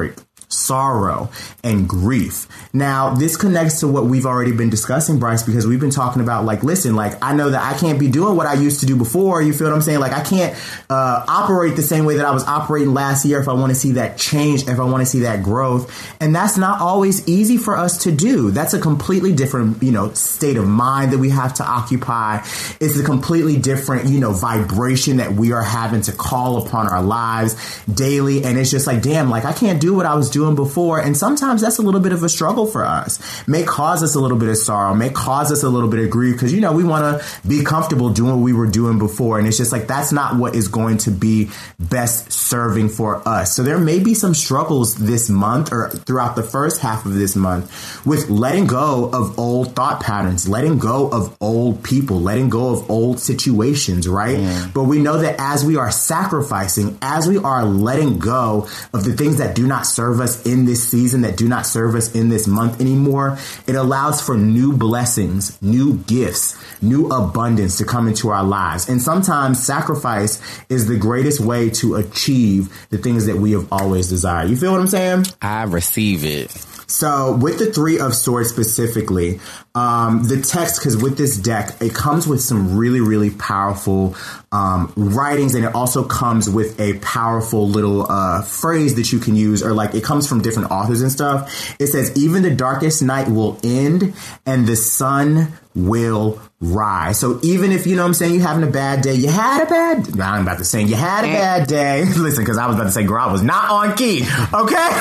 sorrow, and grief. Now, this connects to what we've already been discussing, Bryce, because we've been talking about, like, listen, like, I know that I can't be doing what I used to do before. You feel what I'm saying? Like, I can't uh, operate the same way that I was operating last year if I want to see that change, if I want to see that growth. And that's not always easy for us to do. That's a completely different, you know, state of mind that we have to occupy. It's a completely different, you know, vibration that we are having to call upon our lives daily. And it's just like, damn, like, I can't do what I was doing before. And sometimes that's a little bit of a struggle for us. May cause us a little bit of sorrow, may cause us a little bit of grief, because, you know, we want to be comfortable doing what we were doing before. And it's just like, that's not what is going to be best serving for us. So there may be some struggles this month or throughout the first half of this month with letting go of old thought patterns, letting go of old people, letting go of old situations, right? Yeah. But we know that as we are sacrificing, as we are letting go of the things that do not serve us in this season, that do not serve us in this month anymore, it allows for new blessings, new gifts, new abundance to come into our lives. And sometimes sacrifice is the greatest way to achieve the things that we have always desired. You feel what I'm saying? I receive it. So with the Three of Swords specifically, um, the text, because with this deck, it comes with some really, really powerful um, writings, and it also comes with a powerful little uh, phrase that you can use, or like it comes from different authors and stuff. It says, even the darkest night will end and the sun will rise. So even if, you know what I'm saying, you're having a bad day, you had a bad, nah, I'm about to say you had a bad day. Listen, because I was about to say, girl, I was not on key. Okay.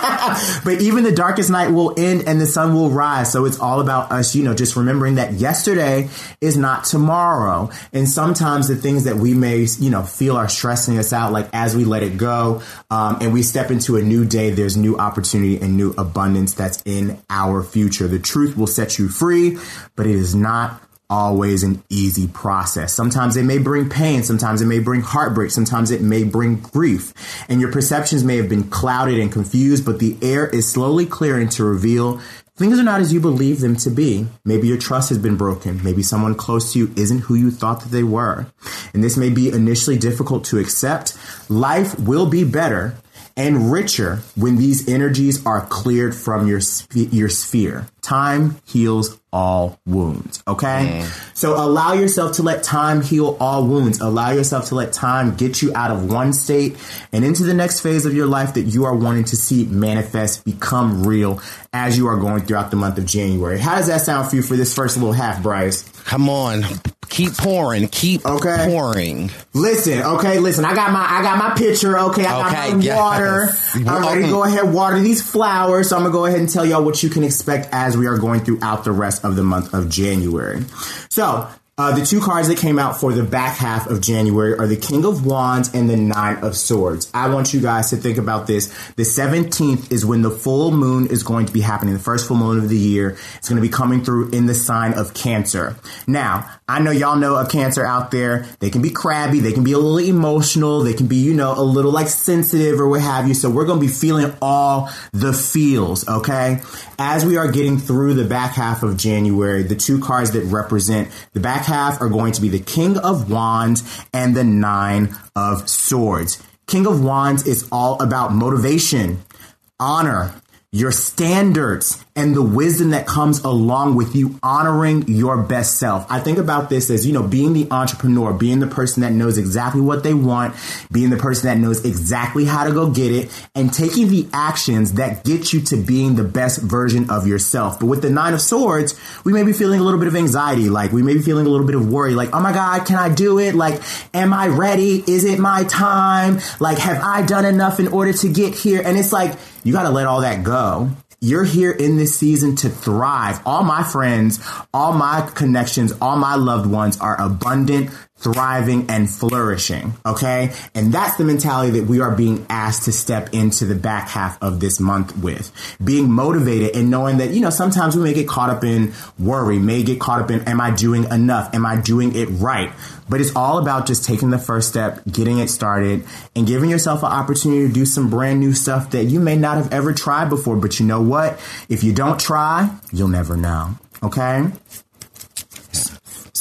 But even the darkest night will end and the sun will rise. So it's all about us, you know, just remembering that yesterday is not tomorrow. And sometimes the things that we may, you know, feel are stressing us out, like as we let it go um, and we step into a new day, there's new opportunity and new abundance that's in our future. The truth will set you free, but it is not always an easy process. Sometimes it may bring pain. Sometimes it may bring heartbreak. Sometimes it may bring grief. And your perceptions may have been clouded and confused, but the air is slowly clearing to reveal things are not as you believe them to be. Maybe your trust has been broken. Maybe someone close to you isn't who you thought that they were. And this may be initially difficult to accept. Life will be better and richer when these energies are cleared from your sp- your sphere. Time heals all wounds, okay? Mm. So allow yourself to let time heal all wounds. Allow yourself to let time get you out of one state and into the next phase of your life that you are wanting to see manifest, become real as you are going throughout the month of January. How does that sound for you for this first little half, Bryce? Come on. Keep pouring. Keep okay. pouring. Listen, okay, listen. I got my I got my pitcher, okay? I okay, got my yes. water. I'm ready to go ahead and water these flowers. So I'm going to go ahead and tell y'all what you can expect as we are going throughout the rest of the month of January. So Uh, the two cards that came out for the back half of January are the King of Wands and the Nine of Swords. I want you guys to think about this. The seventeenth is when the full moon is going to be happening, the first full moon of the year. It's going to be coming through in the sign of Cancer. Now, I know y'all know a Cancer out there. They can be crabby. They can be a little emotional. They can be, you know, a little like sensitive or what have you. So we're going to be feeling all the feels, okay? As we are getting through the back half of January, the two cards that represent the back half are going to be the King of Wands and the Nine of Swords. King of Wands is all about motivation, honor, your standards, and the wisdom that comes along with you honoring your best self. I think about this as, you know, being the entrepreneur, being the person that knows exactly what they want, being the person that knows exactly how to go get it, and taking the actions that get you to being the best version of yourself. But with the Nine of Swords, we may be feeling a little bit of anxiety. Like, we may be feeling a little bit of worry. Like, oh my God, can I do it? Like, am I ready? Is it my time? Like, have I done enough in order to get here? And it's like, you got to let all that go. You're here in this season to thrive. All my friends, all my connections, all my loved ones are abundant, thriving, and flourishing. Okay. And that's the mentality that we are being asked to step into the back half of this month with. Being motivated and knowing that, you know, sometimes we may get caught up in worry, may get caught up in, am I doing enough? Am I doing it right? But it's all about just taking the first step, getting it started, and giving yourself an opportunity to do some brand new stuff that you may not have ever tried before. But you know what? If you don't try, you'll never know. Okay?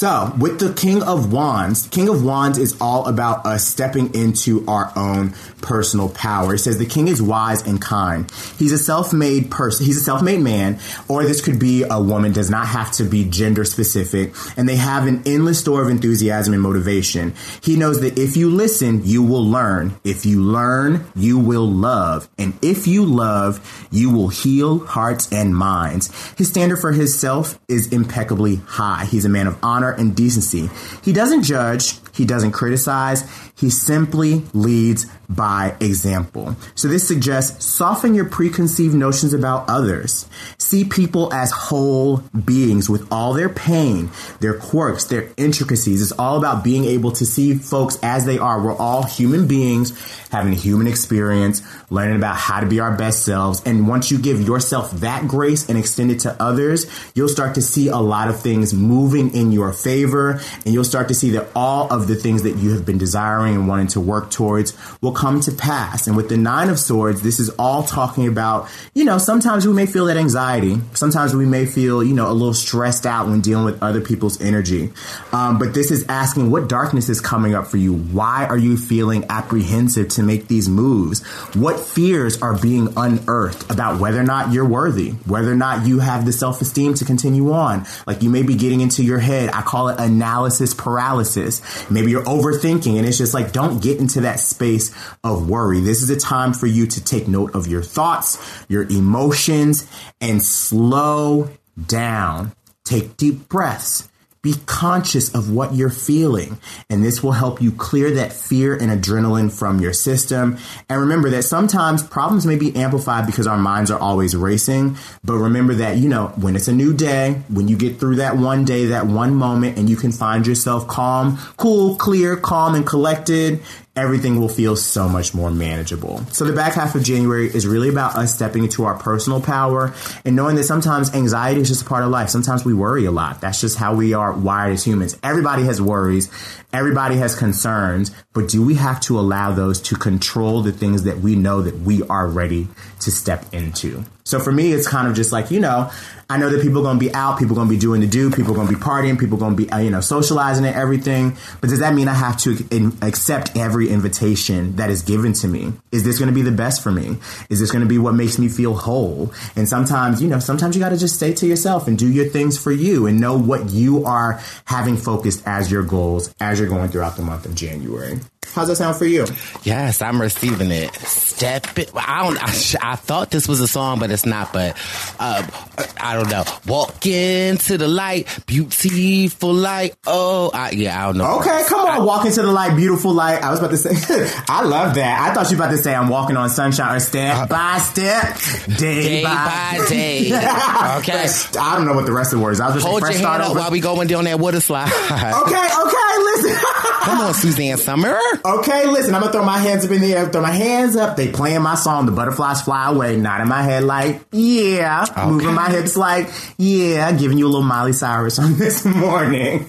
So, with the King of Wands, King of Wands is all about us stepping into our own personal power. It says the king is wise and kind. He's a self-made person. He's a self-made man, or this could be a woman, does not have to be gender specific. And they have an endless store of enthusiasm and motivation. He knows that if you listen, you will learn. If you learn, you will love. And if you love, you will heal hearts and minds. His standard for himself is impeccably high. He's a man of honor and decency. He doesn't judge. He doesn't criticize. He simply leads by example. So this suggests soften your preconceived notions about others. See people as whole beings with all their pain, their quirks, their intricacies. It's all about being able to see folks as they are. We're all human beings having a human experience, learning about how to be our best selves. And once you give yourself that grace and extend it to others, you'll start to see a lot of things moving in your favor. And you'll start to see that all of the things that you have been desiring and wanting to work towards will come to pass. And with the Nine of Swords, this is all talking about, you know, sometimes we may feel that anxiety. Sometimes we may feel, you know, a little stressed out when dealing with other people's energy. Um, but this is asking what darkness is coming up for you. Why are you feeling apprehensive to make these moves? What fears are being unearthed about whether or not you're worthy, whether or not you have the self-esteem to continue on? Like you may be getting into your head. I call it analysis paralysis. Maybe you're overthinking and it's just like, don't get into that space of worry. This is a time for you to take note of your thoughts, your emotions, and slow down. Take deep breaths. Be conscious of what you're feeling, and this will help you clear that fear and adrenaline from your system. And remember that sometimes problems may be amplified because our minds are always racing. But remember that, you know, when it's a new day, when you get through that one day, that one moment, and you can find yourself calm, cool, clear, calm, and collected, everything will feel so much more manageable. So the back half of January is really about us stepping into our personal power and knowing that sometimes anxiety is just a part of life. Sometimes we worry a lot. That's just how we are wired as humans. Everybody has worries. Everybody has concerns. But do we have to allow those to control the things that we know that we are ready to step into? So for me, it's kind of just like, you know, I know that people are going to be out, people are going to be doing the do, people are going to be partying, people are going to be, uh, you know, socializing and everything. But does that mean I have to in- accept every invitation that is given to me? Is this going to be the best for me? Is this going to be what makes me feel whole? And sometimes, you know, sometimes you got to just stay to yourself and do your things for you and know what you are having focused as your goals as you're going throughout the month of January. How's that sound for you? Yes, I'm receiving it. Step it. I don't. I, I thought this was a song, but it's not. But uh, I don't know. Walk into the light, beautiful light. Oh, I, yeah, I don't know. Okay, come on. I, walk into the light, beautiful light. I was about to say. I love that. I thought you were about to say I'm walking on sunshine or step uh, by step, day, day by, by day. Okay. I don't know what the rest of the words. I was just hold your hand up while we going down that water slide. Okay. Okay. Listen. Come on, Suzanne Summer. Okay, listen, I'm going to throw my hands up in the air. Throw my hands up. They playing my song, The Butterflies Fly Away. Nodding my head like, yeah. Okay. Moving my hips like, yeah. Giving you a little Miley Cyrus on this morning.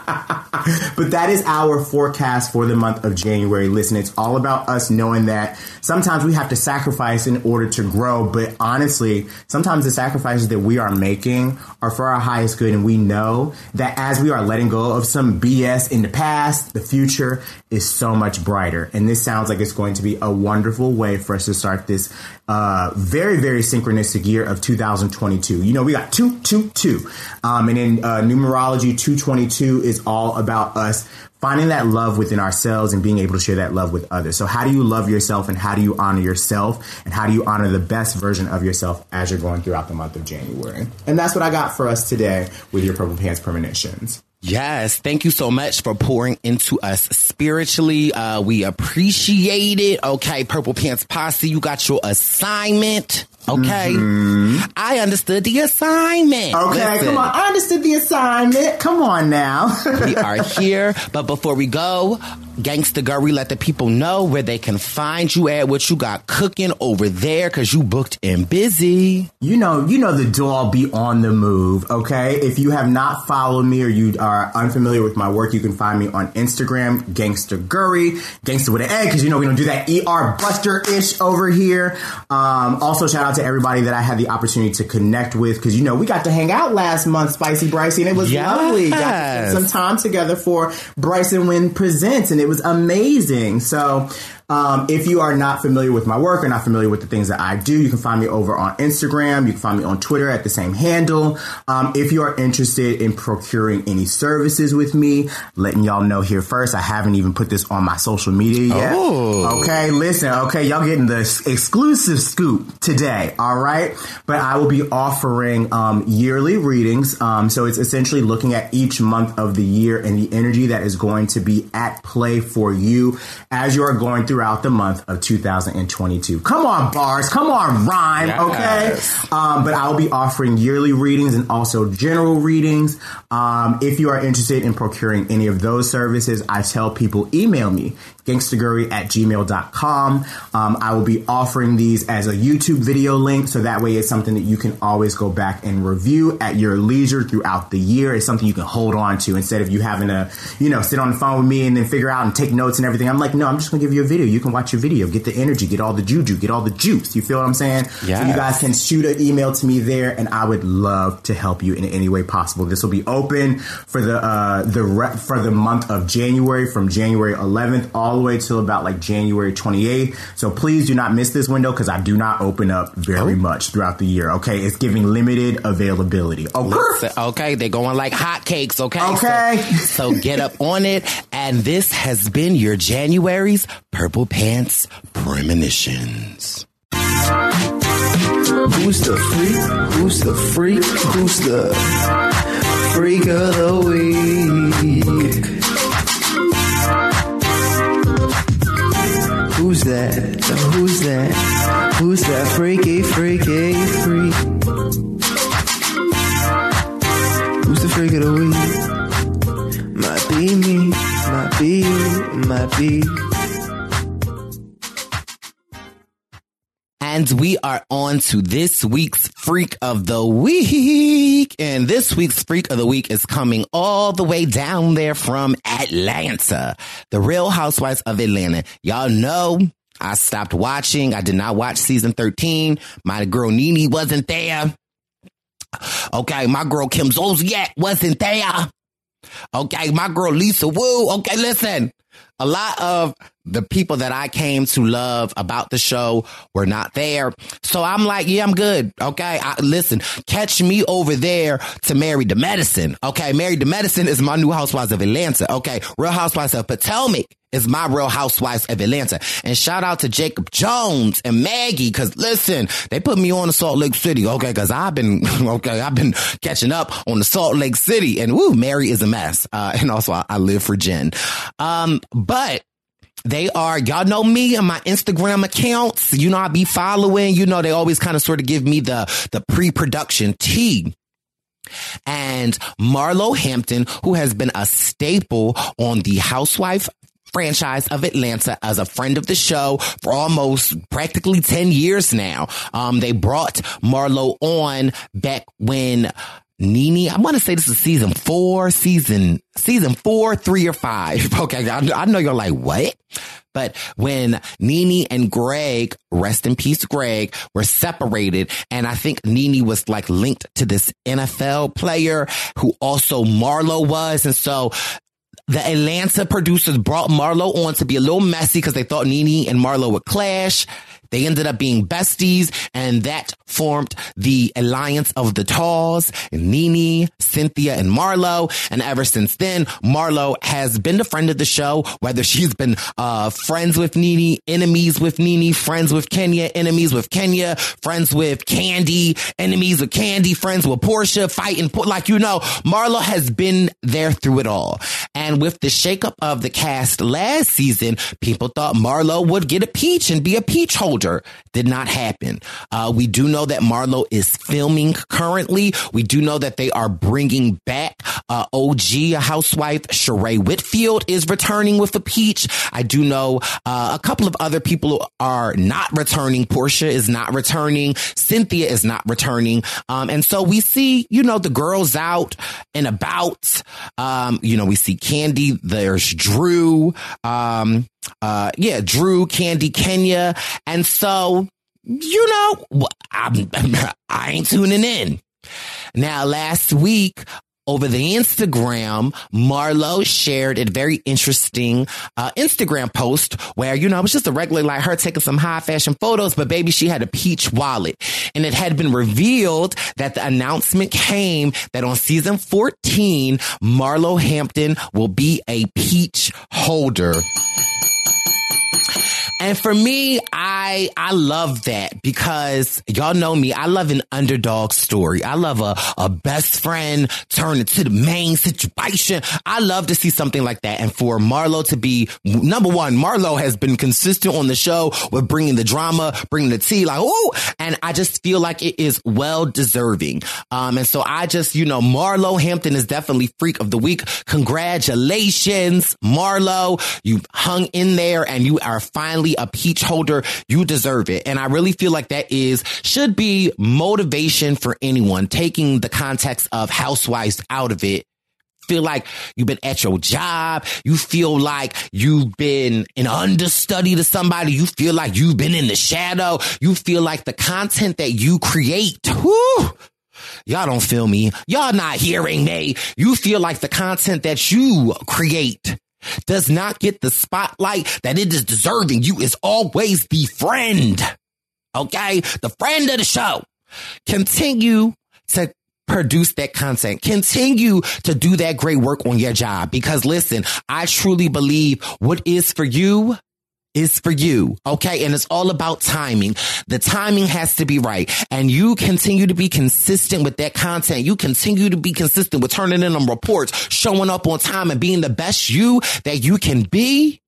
But that is our forecast for the month of January. Listen, it's all about us knowing that sometimes we have to sacrifice in order to grow. But honestly, sometimes the sacrifices that we are making are for our highest good. And we know that as we are letting go of some B S in the past, the future is so much brighter. And this sounds like it's going to be a wonderful way for us to start this uh, very, very synchronistic year of two thousand twenty-two. You know, we got two, two, two. Um, and in uh, numerology, two twenty-two is all about us finding that love within ourselves and being able to share that love with others. So how do you love yourself and how do you honor yourself and how do you honor the best version of yourself as you're going throughout the month of January? And that's what I got for us today with your Purple Pants Premonitions. Yes, thank you so much for pouring into us spiritually. Uh, we appreciate it. Okay, Purple Pants Posse, you got your assignment. Okay, mm-hmm. I understood the assignment. Okay, Listen. Come on. I understood the assignment. Come on now. We are here. But before we go, Gangsta Gurry, let the people know where they can find you at, what you got cooking over there, because you booked and busy. You know, you know the doll be on the move, okay? If you have not followed me or you are unfamiliar with my work, you can find me on Instagram, Gangsta Gurry, Gangsta with an egg, because you know we don't do that E R Buster-ish over here. Um, also, shout out to everybody that I had the opportunity to connect with, because you know we got to hang out last month, Spicy Brycey, and it was yes. lovely. Got to spend some time together for Bryson Wynn Presents, and it was amazing. So um, if you are not familiar with my work or not familiar with the things that I do, you can find me over on Instagram. You can find me on Twitter at the same handle. Um, if you are interested in procuring any services with me, letting y'all know here first, I haven't even put this on my social media yet. Oh. Okay, listen, okay, y'all getting the exclusive scoop today, all right? But I will be offering um, yearly readings. Um, so it's essentially looking at each month of the year and the energy that is going to be at play for you as you are going throughout the month of two thousand twenty-two. Come on, bars. Come on, rhyme. Yes. Okay. Um, but I'll be offering yearly readings and also general readings. Um, if you are interested in procuring any of those services, I tell people email me, gangstagurry at gmail dot com. Um, I will be offering these as a YouTube video link, so that way it's something that you can always go back and review at your leisure throughout the year. It's something you can hold on to instead of you having to, you know, sit on the phone with me and then figure out and take notes and everything. I'm like, no, I'm just going to give you a video. You can watch your video, get the energy, get all the juju, get all the juice. You feel what I'm saying? Yes. So you guys can shoot an email to me there, and I would love to help you in any way possible. This will be open for the uh, the re- for the month of January, from January eleventh all the way till about like January twenty-eighth. So please do not miss this window, because I do not open up very oh. much throughout the year. Okay, it's giving limited availability. Okay, Listen, okay, they're going like hotcakes. Okay, okay. So, so get up on it. And this has been your January's Purple Pants Premonitions. Who's the freak? Who's the freak? Who's the freak of the week? Who's that? Who's that? Who's that freaky, freaky, freak? Who's the freak of the week? Might be me, might be you, might be. And we are on to this week's Freak of the Week. And this week's Freak of the Week is coming all the way down there from Atlanta. The Real Housewives of Atlanta. Y'all know I stopped watching. I did not watch season thirteen. My girl Nene wasn't there. Okay, my girl Kim Zolciak wasn't there. Okay, my girl Lisa Wu. Okay, listen. A lot of the people that I came to love about the show were not there. So I'm like, yeah, I'm good. Okay. I, listen, catch me over there to Married to Medicine. Okay. Married to Medicine is my new Housewives of Atlanta. Okay. Real Housewives of Potomac is my Real Housewives of Atlanta. And shout out to Jacob Jones and Maggie. Cause listen, they put me on to Salt Lake City. Okay. Cause I've been, okay. I've been catching up on the Salt Lake City, and woo, Mary is a mess. Uh, and also I, I live for Jen. Um, but they are, y'all know me and my Instagram accounts. You know, I be following, you know, they always kind of sort of give me the, the pre-production tea. And Marlo Hampton, who has been a staple on the Housewife franchise of Atlanta as a friend of the show for almost practically ten years now. Um, they brought Marlo on back when Nene, I want to say this is season four, season, season four, three or five. Okay. I, I know you're like, what? But when Nene and Greg, rest in peace, Greg, were separated, and I think Nene was like linked to this N F L player who also Marlo was. And so the Atlanta producers brought Marlo on to be a little messy because they thought Nene and Marlo would clash. They ended up being besties, and that formed the alliance of the Talls, Nene, Cynthia, and Marlo. And ever since then, Marlo has been the friend of the show, whether she's been uh friends with Nene, enemies with Nene, friends with Kenya, enemies with Kenya, friends with Candy, enemies with Candy, friends with Portia, fighting, like, you know, Marlo has been there through it all. And And with the shakeup of the cast last season, people thought Marlo would get a peach and be a peach holder. Did not happen. Uh, we do know that Marlo is filming currently. We do know that they are bringing back uh, O G housewife Sheree Whitfield is returning with a peach. I do know uh, a couple of other people are not returning. Portia is not returning. Cynthia is not returning. Um, and so we see, you know, the girls out and about. Um, you know, we see Kandi. There's Drew. Um, uh, yeah, Drew, Kandi, Kenya. And so, you know, I'm, I ain't tuning in. Now, last week, over the Instagram, Marlo shared a very interesting uh, Instagram post where, you know, it was just a regular, like her taking some high fashion photos, but baby, she had a peach wallet. And it had been revealed that the announcement came that on season fourteen, Marlo Hampton will be a peach holder. And for me, I I love that because y'all know me. I love an underdog story. I love a, a best friend turn into the main situation. I love to see something like that. And for Marlo to be, number one, Marlo has been consistent on the show with bringing the drama, bringing the tea, like, ooh. And I just feel like it is well deserving. Um, and so I just, you know, Marlo Hampton is definitely Freak of the Week. Congratulations, Marlo. You hung in there and you are finally a peach holder. You deserve it. And I really feel like that is, should be motivation for anyone, taking the context of housewives out of it. Feel like you've been at your job. You feel like you've been an understudy to somebody. You feel like you've been in the shadow. You feel like the content that you create, whoo, y'all don't feel me. Y'all not hearing me. You feel like the content that you create does not get the spotlight that it is deserving. You is always the friend. Okay? The friend of the show. Continue to produce that content. Continue to do that great work on your job. Because listen, I truly believe what is for you is for you. Okay. And it's all about timing. The timing has to be right. And you continue to be consistent with that content. You continue to be consistent with turning in them reports, showing up on time and being the best you that you can be.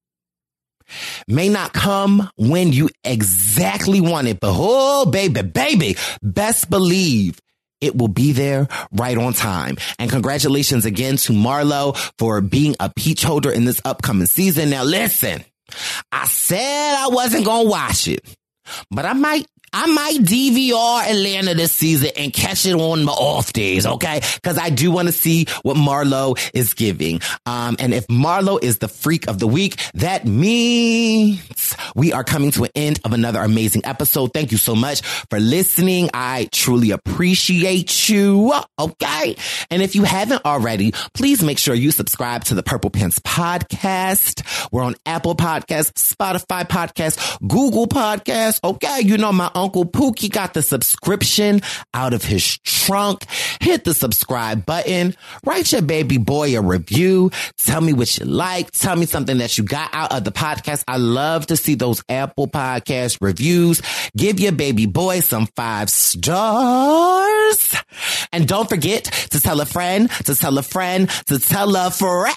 May not come when you exactly want it, but oh, baby, baby, best believe it will be there right on time. And congratulations again to Marlo for being a peach holder in this upcoming season. Now, listen, I said I wasn't going to watch it, but I might, I might D V R Atlanta this season and catch it on my off days, okay? Because I do want to see what Marlo is giving. Um, and if Marlo is the Freak of the Week, that means we are coming to an end of another amazing episode. Thank you so much for listening. I truly appreciate you, okay? And if you haven't already, please make sure you subscribe to the Purple Pants Podcast. We're on Apple Podcasts, Spotify Podcasts, Google Podcasts, okay? You know, my Uncle Pookie got the subscription out of his trunk. Hit the subscribe button. Write your baby boy a review. Tell me what you like. Tell me something that you got out of the podcast. I love to see those Apple Podcast reviews. Give your baby boy some five stars. And don't forget to tell a friend, to tell a friend, to tell a friend.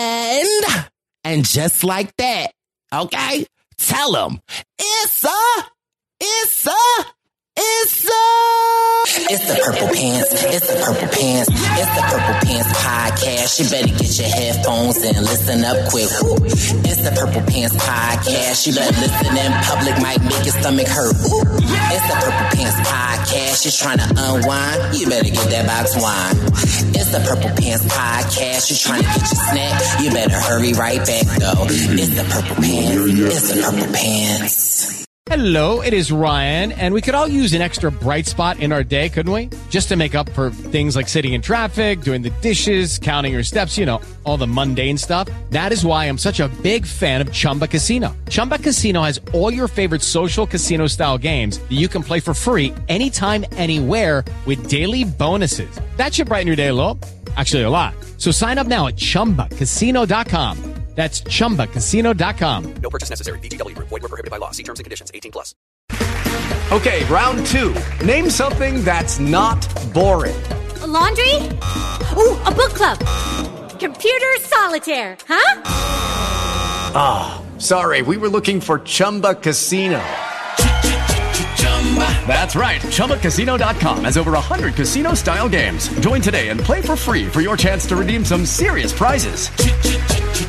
And just like that, okay? Tell them it's a It's a, it's a, it's the Purple Pants, it's the Purple Pants, it's the Purple Pants Podcast. You better get your headphones and listen up quick. Woo. It's the Purple Pants Podcast. You better listen in public, might make your stomach hurt. Woo. It's the Purple Pants Podcast. You're trying to unwind, you better get that box wine. It's the Purple Pants Podcast. You're trying to get your snack, you better hurry right back though. It's the Purple Pants, it's the Purple Pants. Hello, it is Ryan, and we could all use an extra bright spot in our day, couldn't we? Just to make up for things like sitting in traffic, doing the dishes, counting your steps, you know, all the mundane stuff. That is why I'm such a big fan of Chumba Casino. Chumba Casino has all your favorite social casino-style games that you can play for free anytime, anywhere with daily bonuses. That should brighten your day a little. Actually, a lot. So sign up now at chumba casino dot com. That's chumba casino dot com. No purchase necessary. V G W Group. Void where prohibited by law. See terms and conditions. eighteen plus. Okay, round two. Name something that's not boring. A laundry? Ooh, a book club. computer solitaire, huh? Ah, oh, sorry. We were looking for Chumba Casino. That's right. Chumba Casino dot com has over one hundred casino-style games. Join today and play for free for your chance to redeem some serious prizes.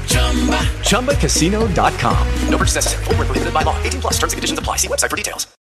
Chumba Casino dot com. No purchase necessary. Void where prohibited by law. eighteen plus. Terms and conditions apply. See website for details.